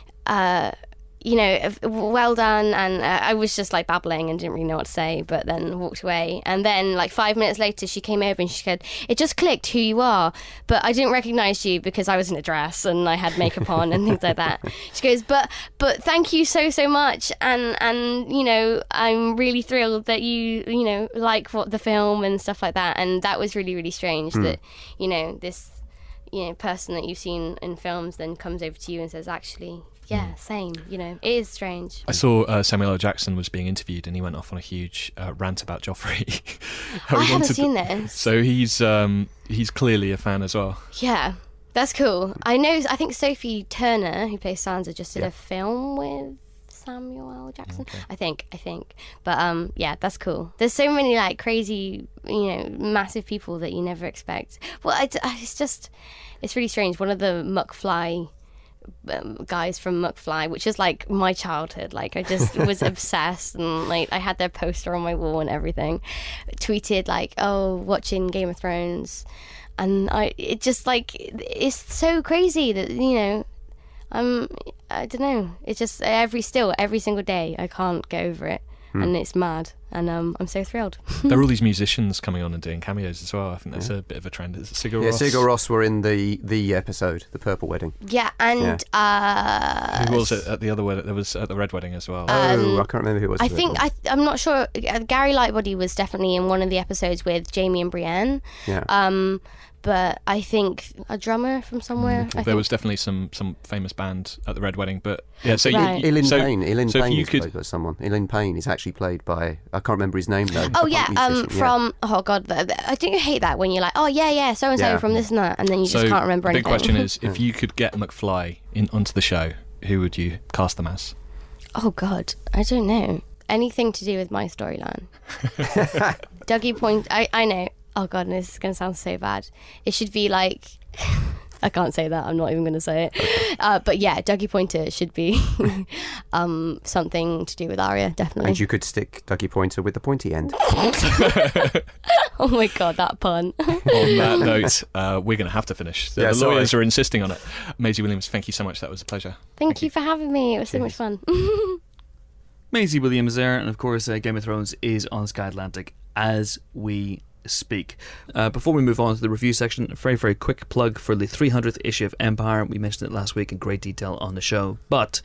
uh, you know, well done, and uh, I was just like babbling and didn't really know what to say, but then walked away. And then like five minutes later she came over and she said, it just clicked who you are, but I didn't recognise you because I was in a dress and I had makeup on and things like that. She goes, but but thank you so so much, and and you know, I'm really thrilled that you you know like what the film and stuff like that. And that was really really strange mm. that, you know, this, you know, person that you've seen in films then comes over to you and says, actually, yeah, same, you know, it is strange. I saw uh, Samuel L. Jackson was being interviewed and he went off on a huge uh, rant about Joffrey. I haven't seen this. So he's um, he's clearly a fan as well. Yeah, that's cool. I know, I think Sophie Turner, who plays Sansa, just did yeah. a film with Samuel L. Jackson. Okay. I think, I think. But um, yeah, that's cool. There's so many like crazy, you know, massive people that you never expect. Well, it's, it's just, it's really strange. One of the McFly Um, guys from McFly, which is like my childhood, like I just was obsessed, and like I had their poster on my wall and everything, tweeted like, oh, watching Game of Thrones, and I it just like it's so crazy that, you know, um I don't know, it's just every still every single day I can't get over it. Hmm. And it's mad, and um, I'm so thrilled. There are all these musicians coming on and doing cameos as well. I think that's yeah. a bit of a trend. Is it Sigur yeah, Rós? Sigur Rós were in the the episode, the Purple Wedding. Yeah, and yeah. Uh, who was it at the other wedding? There was at the Red Wedding as well. Um, oh, I can't remember who it was. I think I, I'm not sure. Gary Lightbody was definitely in one of the episodes with Jamie and Brienne. Yeah. Um, but I think a drummer from somewhere. Okay. I there think. was definitely some, some famous band at the Red Wedding, but yeah. So right. you, Ilan so, Payne. Ilan so Payne you is could... played by someone. Ilan Payne is actually played by, I can't remember his name though. Oh yeah, um, yeah. from oh god, I do hate that when you're like, oh yeah, yeah, so and so from this and that, and then you so just can't remember the anything. big question is, if you could get McFly in onto the show, who would you cast them as? Oh god, I don't know. Anything to do with my storyline. Dougie Point. I I know. Oh god, and this is going to sound so bad. It should be like, I can't say that, I'm not even going to say it. Uh, but yeah, Dougie Pointer should be um, something to do with Arya, definitely. And you could stick Dougie Pointer with the pointy end. Oh my god, that pun. On that note, uh, we're going to have to finish. The, yeah, the lawyers sorry. are insisting on it. Maisie Williams, thank you so much. That was a pleasure. Thank, thank you, you for having me. It was Cheers. So much fun. Maisie Williams there, and of course uh, Game of Thrones is on Sky Atlantic as we speak. Uh, before we move on to the review section, a very very quick plug for the three hundredth issue of Empire. We mentioned it last week in great detail on the show, but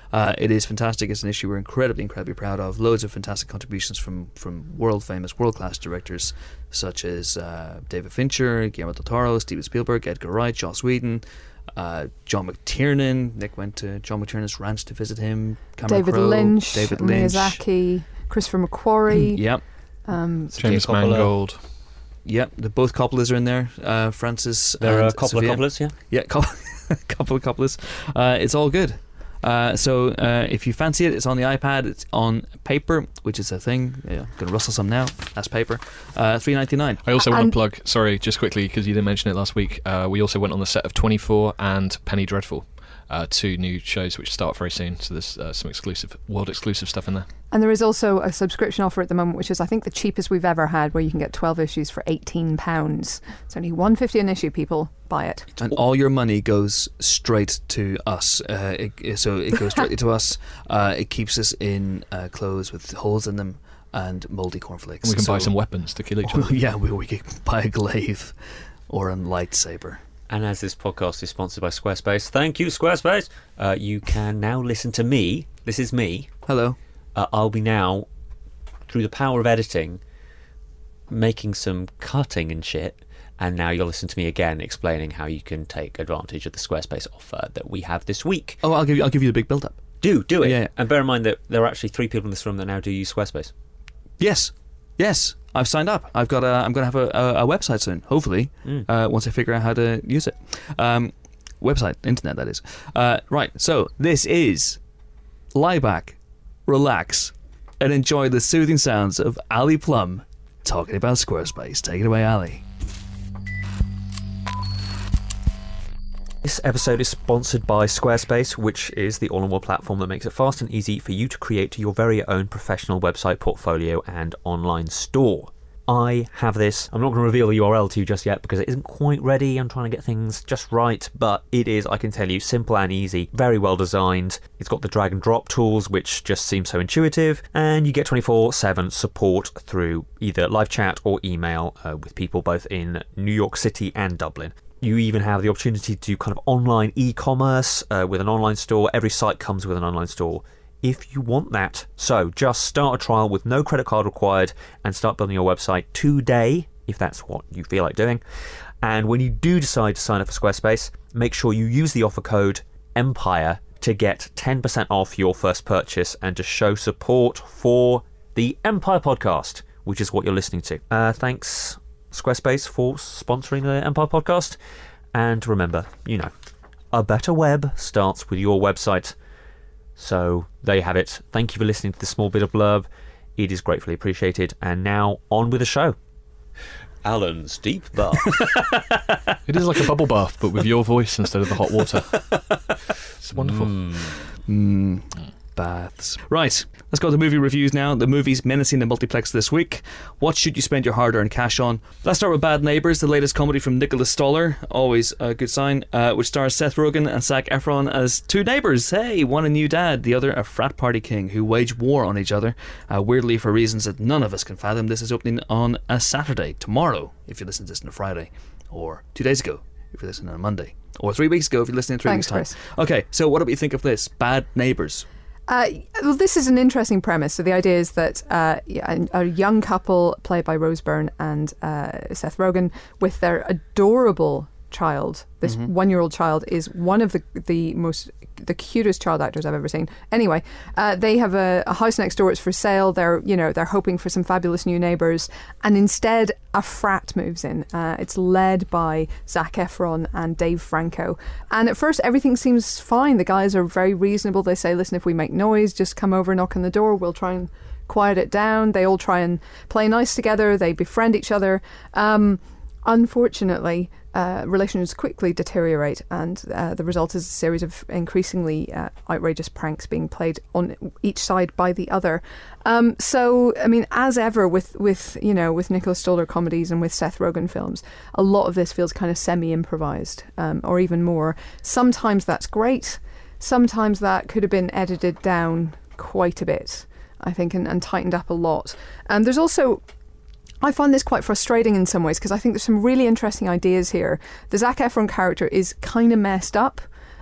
Uh, it is fantastic. It's an issue we're incredibly, incredibly proud of. Loads of fantastic contributions from, from world-famous, world-class directors such as uh, David Fincher, Guillermo del Toro, Steven Spielberg, Edgar Wright, Joss Whedon, uh, John McTiernan. Nick went to John McTiernan's ranch to visit him. Cameron David Crowe, Lynch, David Lynch, Miyazaki, Christopher McQuarrie. Yep. Um, James Mangold. Yep, the, both Coppolas are in there. Uh, Francis There are and a couple Sophia. of Coppolas, yeah. Yeah, couple, couple of Coppolas. Uh, it's all good. Uh, so uh, if you fancy it, it's on the iPad. It's on paper, which is a thing. Yeah, I'm gonna rustle some now. That's paper. Uh, three ninety nine. I also want And- to plug, sorry, just quickly, because you didn't mention it last week, uh, we also went on the set of twenty-four and Penny Dreadful, uh, two new shows which start very soon, so there's uh, some exclusive, world-exclusive stuff in there. And there is also a subscription offer at the moment, which is, I think, the cheapest we've ever had, where you can get twelve issues for eighteen pounds. It's only one pound fifty an issue, people. Buy it. And all your money goes straight to us. Uh, it, so it goes directly to us. Uh, it keeps us in uh, clothes with holes in them and mouldy cornflakes. And we can so, buy some weapons to kill each other. Yeah, we, we can buy a glaive or a lightsaber. And as this podcast is sponsored by Squarespace, thank you, Squarespace. Uh, you can now listen to me. This is me. Hello. Uh, I'll be now, through the power of editing, making some cutting and shit. And now you'll listen to me again explaining how you can take advantage of the Squarespace offer that we have this week. Oh, I'll give you. I'll give you the big build-up. Do, do it. Yeah, yeah. And bear in mind that there are actually three people in this room that now do use Squarespace. Yes, yes. I've signed up. I've got. A, I'm going to have a, a, a website soon. Hopefully, Mm. uh, once I figure out how to use it. Um, website, internet, that is. Uh, right. So this is lie back, relax, and enjoy the soothing sounds of Ali Plum talking about Squarespace. Take it away, Ali. This episode is sponsored by Squarespace, which is the all-in-one platform that makes it fast and easy for you to create your very own professional website, portfolio, and online store. I have this. I'm not going to reveal the U R L to you just yet because it isn't quite ready. I'm trying to get things just right, but it is, I can tell you, simple and easy, very well designed. It's got the drag and drop tools, which just seem so intuitive, and you get twenty-four seven support through either live chat or email uh, with people both in New York City and Dublin. You even have the opportunity to do kind of online e-commerce uh, with an online store. Every site comes with an online store if you want that. So just start a trial with no credit card required and start building your website today, if that's what you feel like doing. And when you do decide to sign up for Squarespace, make sure you use the offer code EMPIRE to get ten percent off your first purchase and to show support for the Empire podcast, which is what you're listening to. Uh, thanks, Squarespace, for sponsoring the Empire podcast. And remember, you know, a better web starts with your website. So there you have it. Thank you for listening to this small bit of blurb. It is gratefully appreciated. And now on with the show. Alan's deep bath. It is like a bubble bath, but with your voice instead of the hot water. It's wonderful. Mm, baths. Right, let's go to movie reviews now. The movies menacing the multiplex this week. What should you spend your hard-earned cash on? Let's start with Bad Neighbours, the latest comedy from Nicholas Stoller, always a good sign, uh, which stars Seth Rogen and Zac Efron as two neighbours. Hey, one a new dad, the other a frat party king who wage war on each other, uh, weirdly for reasons that none of us can fathom. This is opening on a Saturday, tomorrow, if you listen to this on a Friday, or two days ago, if you're listening on a Monday, or three weeks ago if you're listening in three Thanks, weeks' time. Chris. Okay, so what do you think of this? Bad Neighbours. Uh, well, this is an interesting premise. So the idea is that uh, a, a young couple played by Rose Byrne and uh, Seth Rogen with their adorable child. This Mm-hmm. one-year-old child is one of the the most the cutest child actors I've ever seen. Anyway, uh, they have a, a house next door. It's for sale. They're you know they're hoping for some fabulous new neighbours, and instead a frat moves in. Uh, it's led by Zac Efron and Dave Franco. And at first everything seems fine. The guys are very reasonable. They say, listen, if we make noise, just come over, knock on the door. We'll try and quiet it down. They all try and play nice together. They befriend each other. Um, unfortunately, uh, relations quickly deteriorate, and uh, the result is a series of increasingly uh, outrageous pranks being played on each side by the other. Um, so, I mean, as ever with, with you know with Nicholas Stoller comedies and with Seth Rogen films, a lot of this feels kind of semi-improvised, um, or even more. Sometimes that's great. Sometimes that could have been edited down quite a bit, I think, and, and tightened up a lot. And there's also, I find this quite frustrating in some ways because I think there's some really interesting ideas here. The Zac Efron character is kind of messed up.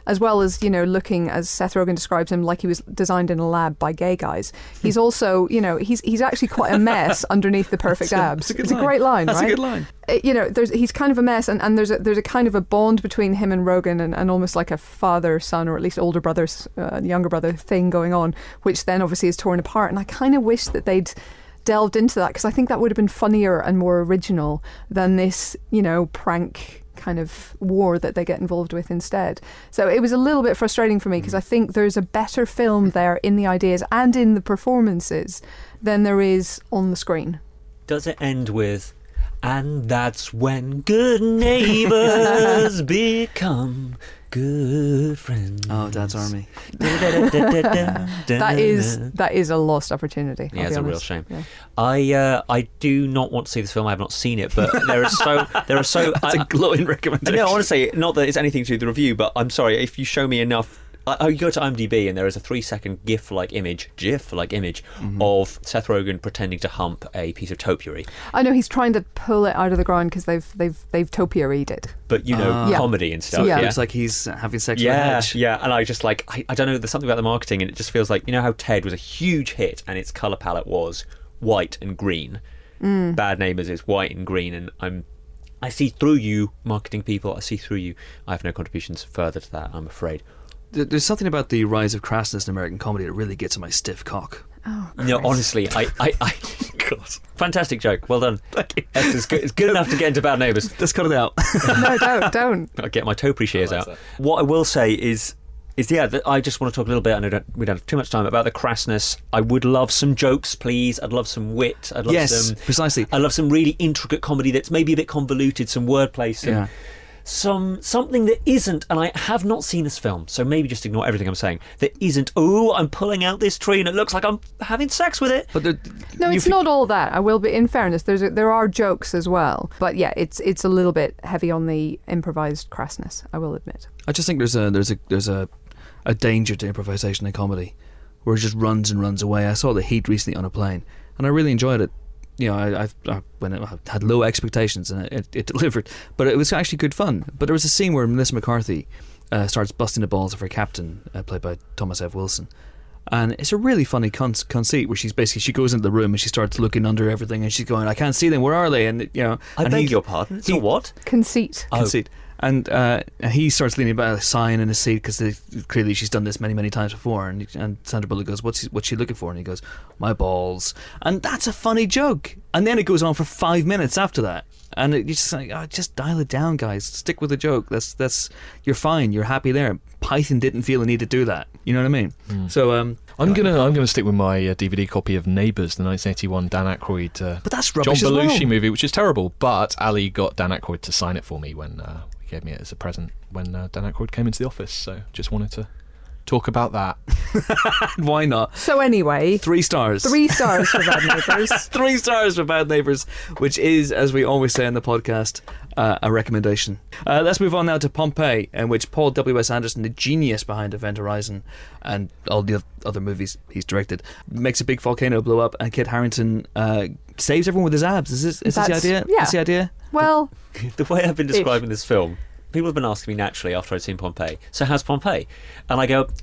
as well as, you know, looking, as Seth Rogen describes him, like he was designed in a lab by gay guys. He's also, you know, he's he's actually quite a mess underneath the perfect That's a- abs. that's a good it's line. a great line, That's right? a good line. Uh, You know, there's he's kind of a mess, and, and there's a there's a kind of a bond between him and Rogen, and, and almost like a father son, or at least older brother, uh, younger brother thing going on, which then obviously is torn apart. And I kind of wish that they'd delved into that, because I think that would have been funnier and more original than this, you know, prank kind of war that they get involved with instead. So it was a little bit frustrating for me, because I think there's a better film there in the ideas and in the performances than there is on the screen. Does it end with, and that's when good neighbours become good friends? Oh, Dad's Army. That is that is a lost opportunity. I'll Yeah, be it's a real honest. shame. Yeah. I uh, I do not want to see this film. I have not seen it, but there are so there are so. That's I, a glowing recommendation. no, honestly, not that it's anything to do with the review, but I'm sorry if you show me enough. Oh, you go to IMDb and there is a three-second GIF-like image, GIF-like image Mm-hmm. of Seth Rogen pretending to hump a piece of topiary. I know he's trying to pull it out of the ground because they've they've they've topiaried it. But you know, Ah. Yeah. comedy and stuff. Yeah. It looks like he's having sex with a Yeah, hedge. yeah, and I just like I, I don't know. There's something about the marketing, and it just feels like, you know how Ted was a huge hit, and its color palette was white and green. Mm. Bad Neighbors is white and green, and I'm I see through you, marketing people. I see through you. I have no contributions further to that, I'm afraid. Th- There's something about the rise of crassness in American comedy that really gets on my stiff cock. Oh, No, Christ. honestly, I, I, I God, fantastic joke. Well done. Thank you. That's as good, it's good enough to get into Bad Neighbors. Let's cut it out. No, don't, don't. I'll get my topiary shears I like out. that. What I will say is, is yeah, that I just want to talk a little bit. I know don't, we don't have too much time about the crassness. I would love some jokes, please. I'd love some wit. I'd love Yes, some. precisely. I love some really intricate comedy that's maybe a bit convoluted, some wordplay, some, Yeah. some something that isn't. And I have not seen this film, so maybe just ignore everything I'm saying. That isn't. Oh, I'm pulling out this tree, and it looks like I'm having sex with it. But there, No, you it's fe- not all that. I will be. In fairness, there's a, there are jokes as well, but yeah, it's it's a little bit heavy on the improvised crassness. I will admit. I just think there's a there's a there's a a danger to improvisation in comedy, where it just runs and runs away. I saw The Heat recently on a plane, and I really enjoyed it. You know, I, I've, I when it, I had low expectations and it, it delivered, but it was actually good fun. But there was a scene where Melissa McCarthy uh, starts busting the balls of her captain, uh, played by Thomas F. Wilson, and it's a really funny con- conceit where she's basically she goes into the room and she starts looking under everything and she's going, "I can't see them. Where are they?" And you know, I and beg he- your pardon. It's he- a what? Conceit. Oh. conceit. And uh, he starts leaning back, sighing in his seat because clearly she's done this many, many times before. And and Sandra Bullock goes, "What's he, what's she looking for?" And he goes, "My balls." And that's a funny joke. And then it goes on for five minutes after that. And it, you're just like, oh, just dial it down, guys. Stick with the joke. That's that's you're fine. You're happy there. Python didn't feel a need to do that. You know what I mean? So, um, I'm gonna I'm gonna stick with my uh, D V D copy of Neighbours, the nineteen eighty-one Dan Aykroyd uh, but that's John rubbish as Belushi well. movie, which is terrible. But Ali got Dan Aykroyd to sign it for me when uh, he gave me it as a present when uh, Dan Aykroyd came into the office. So just wanted to talk about that. Why not? So anyway, Three stars. three stars for Bad Neighbours. Three stars for Bad Neighbours, which is, as we always say on the podcast, uh, a recommendation. Uh, let's move on now to Pompeii, in which Paul W S. Anderson, the genius behind Event Horizon and all the other movies he's directed, makes a big volcano blow up, and Kit Harington uh, saves everyone with his abs. Is this, is this the That's- idea? yeah. Is the idea? Well, The way I've been describing this film, people have been asking me naturally after I'd seen Pompeii, so how's Pompeii? And I go,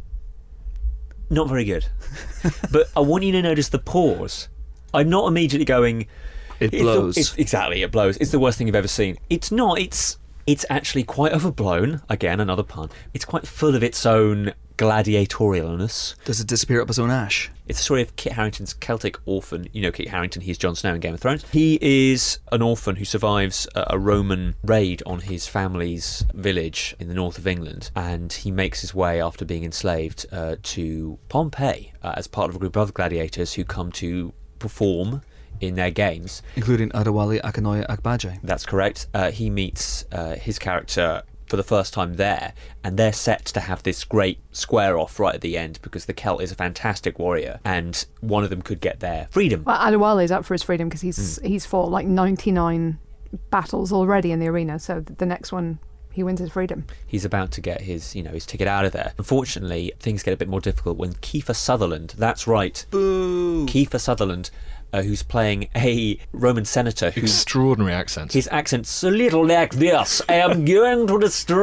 not very good. But I want you to notice the pause. I'm not immediately going, It it's the- blows. it's, exactly, it blows. It's the worst thing you've ever seen. It's not. It's it's actually quite overblown. Again, another pun. It's quite full of its own gladiatorialness. Does it disappear up its own ash? It's the story of Kit Harington's Celtic orphan. You know Kit Harington, he's Jon Snow in Game of Thrones. He is an orphan who survives a, a Roman raid on his family's village in the north of England, and he makes his way after being enslaved uh, to Pompeii uh, as part of a group of other gladiators who come to perform in their games. Including Adewale Akinoye Agbaje. That's correct. Uh, he meets uh, his character for the first time there, and they're set to have this great square off right at the end because the Celt is a fantastic warrior, and one of them could get their freedom. well Adewale is up for his freedom because he's he's fought like ninety-nine battles already in the arena. So the next one, he wins his freedom. He's about to get his, you know, his ticket out of there. Unfortunately, things get a bit more difficult when Kiefer Sutherland, that's right, Boo! Kiefer Sutherland, uh, who's playing a Roman senator who's Extraordinary accent. his accent's a little like this. I am going to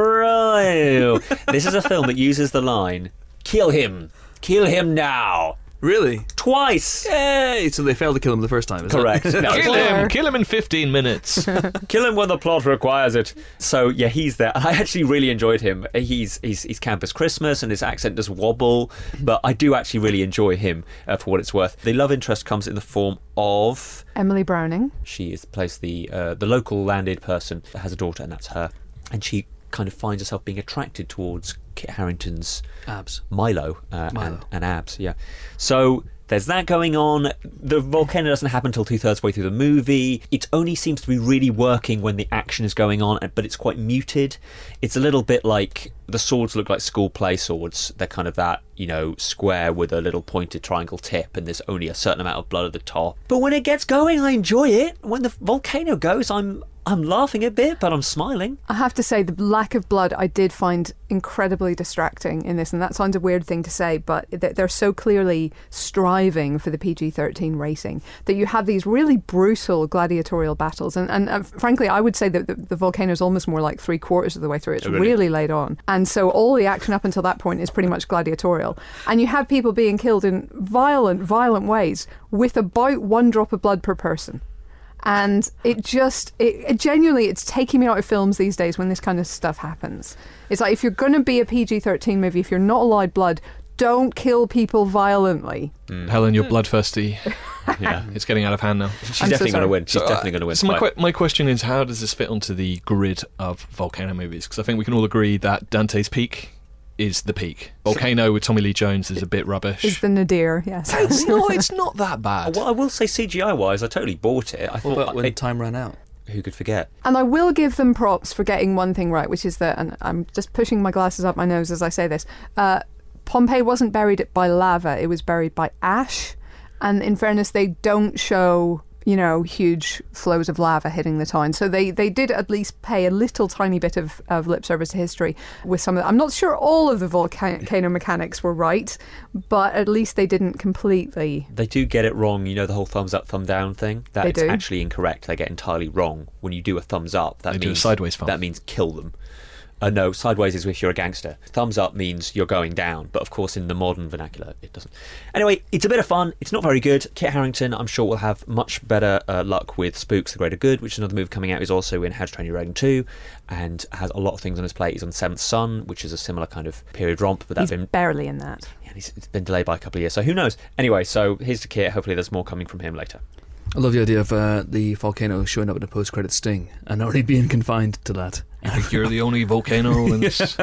destroy you. This is a film that uses the line, kill him. Kill him now. Really? Twice. Yay! So they failed to kill him the first time, is Correct. it? No, Kill it's- him! Kill him in fifteen minutes. Kill him when the plot requires it. So yeah, he's there. I actually really enjoyed him. He's he's, he's Campus Christmas, and his accent does wobble, but I do actually really enjoy him uh, for what it's worth. The love interest comes in the form of Emily Browning. she is plays the uh, the local landed person that has a daughter, and that's her. And she kind of finds herself being attracted towards Kit Harington's Abs. Milo, uh, Milo. And, and abs, yeah. So there's that going on. The volcano doesn't happen until two-thirds way through the movie. It only seems to be really working when the action is going on, but it's quite muted. It's a little bit like the swords look like school play swords. They're kind of that, you know, square with a little pointed triangle tip, and there's only a certain amount of blood at the top. But when it gets going, I enjoy it. When the volcano goes, I'm I'm laughing a bit, but I'm smiling. I have to say, the lack of blood I did find incredibly distracting in this, and that sounds a weird thing to say, but they're so clearly striving for the P G thirteen rating that you have these really brutal gladiatorial battles. And, and uh, frankly, I would say that the, the volcano is almost more like three quarters of the way through. It's Oh, really? really late on. And so all the action up until that point is pretty much gladiatorial. And you have people being killed in violent, violent ways with about one drop of blood per person. And it just, it, it genuinely, it's taking me out of films these days when this kind of stuff happens. It's like, if you're going to be a P G thirteen movie, if you're not allowed blood, don't kill people violently. Helen, you're bloodthirsty. Yeah. It's getting out of hand now. She's I'm so definitely going to sorry. win. She's So, uh, definitely going to win. So my, Quite- que- my question is, how does this fit onto the grid of volcano movies? Because I think we can all agree that Dante's Peak is the peak. Volcano with Tommy Lee Jones is a bit rubbish. Is the nadir, yes. It's not. It's not that bad. Well, I will say C G I wise, I totally bought it. I What thought, about when I- time ran out? who could forget? And I will give them props for getting one thing right, which is that, and I'm just pushing my glasses up my nose as I say this, uh, Pompeii wasn't buried by lava, it was buried by ash. And in fairness, they don't show, you know, huge flows of lava hitting the town. So they, they did at least pay a little tiny bit of, of lip service to history with some of the, I'm not sure all of the volcano mechanics were right, but at least they didn't completely. They do get it wrong. You know the whole thumbs up, thumb down thing? That They it's do. actually incorrect. They get entirely wrong. When you do a thumbs up, that They means do a sideways thumb. That means kill them. Uh, no, sideways is if you're a gangster. Thumbs up means you're going down, but of course in the modern vernacular it doesn't. Anyway, it's a bit of fun. It's not very good. Kit Harington, I'm sure, will have much better uh, luck with Spooks: The Greater Good, which is another movie coming out. He's also in How to Train Your Dragon two, and has a lot of things on his plate. He's on Seventh Son, which is a similar kind of period romp, but that's He's been barely in that. yeah, he's, it's been delayed by a couple of years, so who knows? Anyway, so here's to Kit. Hopefully there's more coming from him later. I love the idea of uh, the volcano showing up in a post-credit sting and already being confined to that. I think you're the only volcano in this.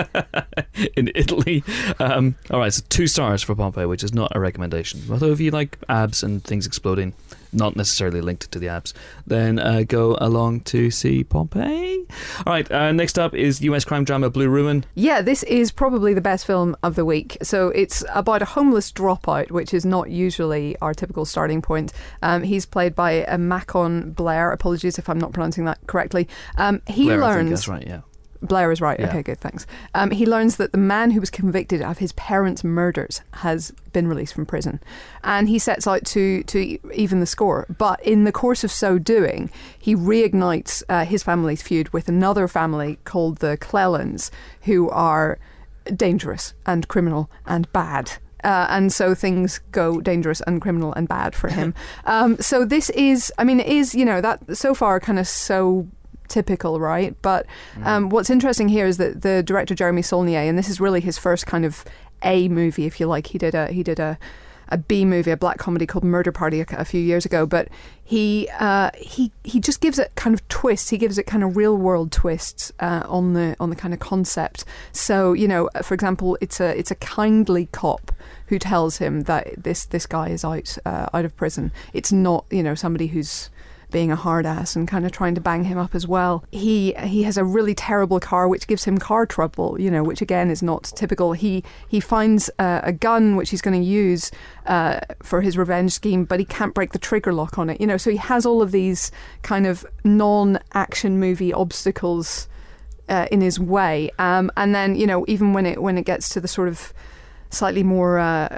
in Italy. Um, all right, so two stars for Pompeii, which is not a recommendation. Although if you like abs and things exploding, not necessarily linked to the abs, then uh, go along to see Pompeii. All right, uh, next up is U S crime drama Blue Ruin. Yeah, this is probably the best film of the week. So it's about a homeless dropout, which is not usually our typical starting point. Um, he's played by uh, Macon Blair. Apologies if I'm not pronouncing that correctly. Um, he Blair, I learns. think that's right, yeah. Blair is right. Yeah. Okay, good, thanks. Um, he learns that the man who was convicted of his parents' murders has been released from prison, and he sets out to to even the score. But in the course of so doing, he reignites uh, his family's feud with another family called the Clellans, who are dangerous and criminal and bad. Uh, and so things go dangerous and criminal and bad for him. um, so this is, I mean, it is, you know, that so far kind of so typical, right? But um, what's interesting here is that the director Jeremy Saulnier, and this is really his first kind of A movie, if you like. He did a he did a, a B movie, a black comedy called Murder Party a, a few years ago. But he uh, he he just gives it kind of twists. He gives it kind of real world twists uh, on the on the kind of concept. So you know, for example, it's a it's a kindly cop who tells him that this this guy is out uh, out of prison. It's not, you know, somebody who's being a hard ass and kind of trying to bang him up as well. He he has a really terrible car which gives him car trouble, you know, which again is not typical. He he finds uh, a gun which he's going to use uh, for his revenge scheme, but he can't break the trigger lock on it, you know, so he has all of these kind of non-action movie obstacles uh, in his way. Um, and then, you know, even when it when it gets to the sort of slightly more uh,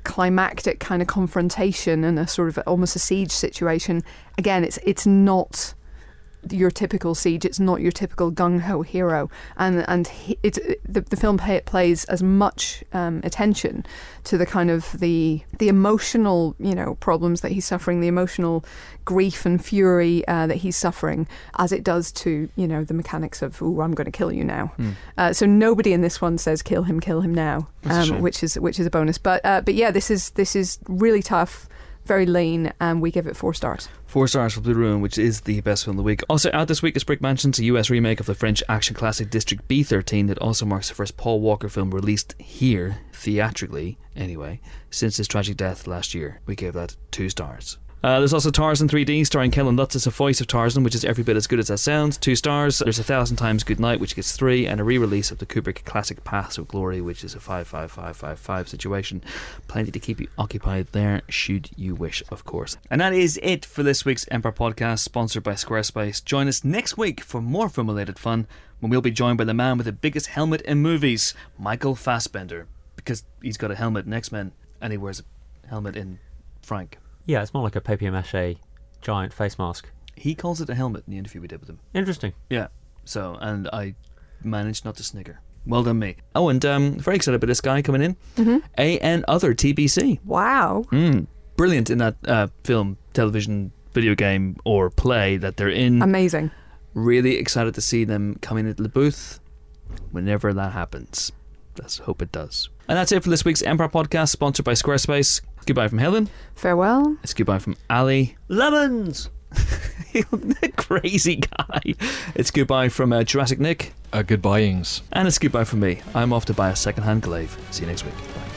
climactic kind of confrontation and a sort of almost a siege situation. Again, it's it's not your typical siege. It's not your typical gung-ho hero, and and he, it's the the film pay, plays as much um, attention to the kind of the the emotional, you know, problems that he's suffering, the emotional grief and fury uh, that he's suffering, as it does to, you know, the mechanics of, "Ooh, I'm going to kill you now." Mm. Uh, so nobody in this one says "kill him, kill him now," um, which is which is a bonus. But uh, but yeah, this is this is really tough. Very lean, and we give it four stars. Four stars for Blue Ruin, which is the best film of the week. Also out this week is Brick Mansions, a U S remake of the French action classic District B thirteen that also marks the first Paul Walker film released here, theatrically, anyway, since his tragic death last year. We gave that two stars. Uh, there's also Tarzan three D starring Kellen Lutz as the voice of Tarzan, which is every bit as good as that sounds. Two stars. There's A Thousand Times Good Night, which gets three, and a re-release of the Kubrick classic Paths of Glory, which is a five five five five five situation. Plenty to keep you occupied there, should you wish, of course. And that is it for this week's Empire Podcast, sponsored by Squarespace. Join us next week for more film-related fun, when we'll be joined by the man with the biggest helmet in movies, Michael Fassbender, because he's got a helmet in X-Men, and he wears a helmet in Frank. Yeah, it's more like a papier-mâché giant face mask. He calls it a helmet in the interview we did with him. Interesting. Yeah. So, and I managed not to snigger. Well done, me. Oh, and um, very excited about this guy coming in. Mm-hmm. A N Other T B C. Wow. Mm. Brilliant in that uh, film, television, video game, or play that they're in. Amazing. Really excited to see them coming into the booth whenever that happens. Let's hope it does. And that's it for this week's Empire Podcast, sponsored by Squarespace. Goodbye from Helen. Farewell. It's goodbye from Ali. Lemons! Crazy guy. It's goodbye from uh, Jurassic Nick. Uh, goodbyings. And it's goodbye from me. I'm off to buy a second-hand glaive. See you next week. Bye.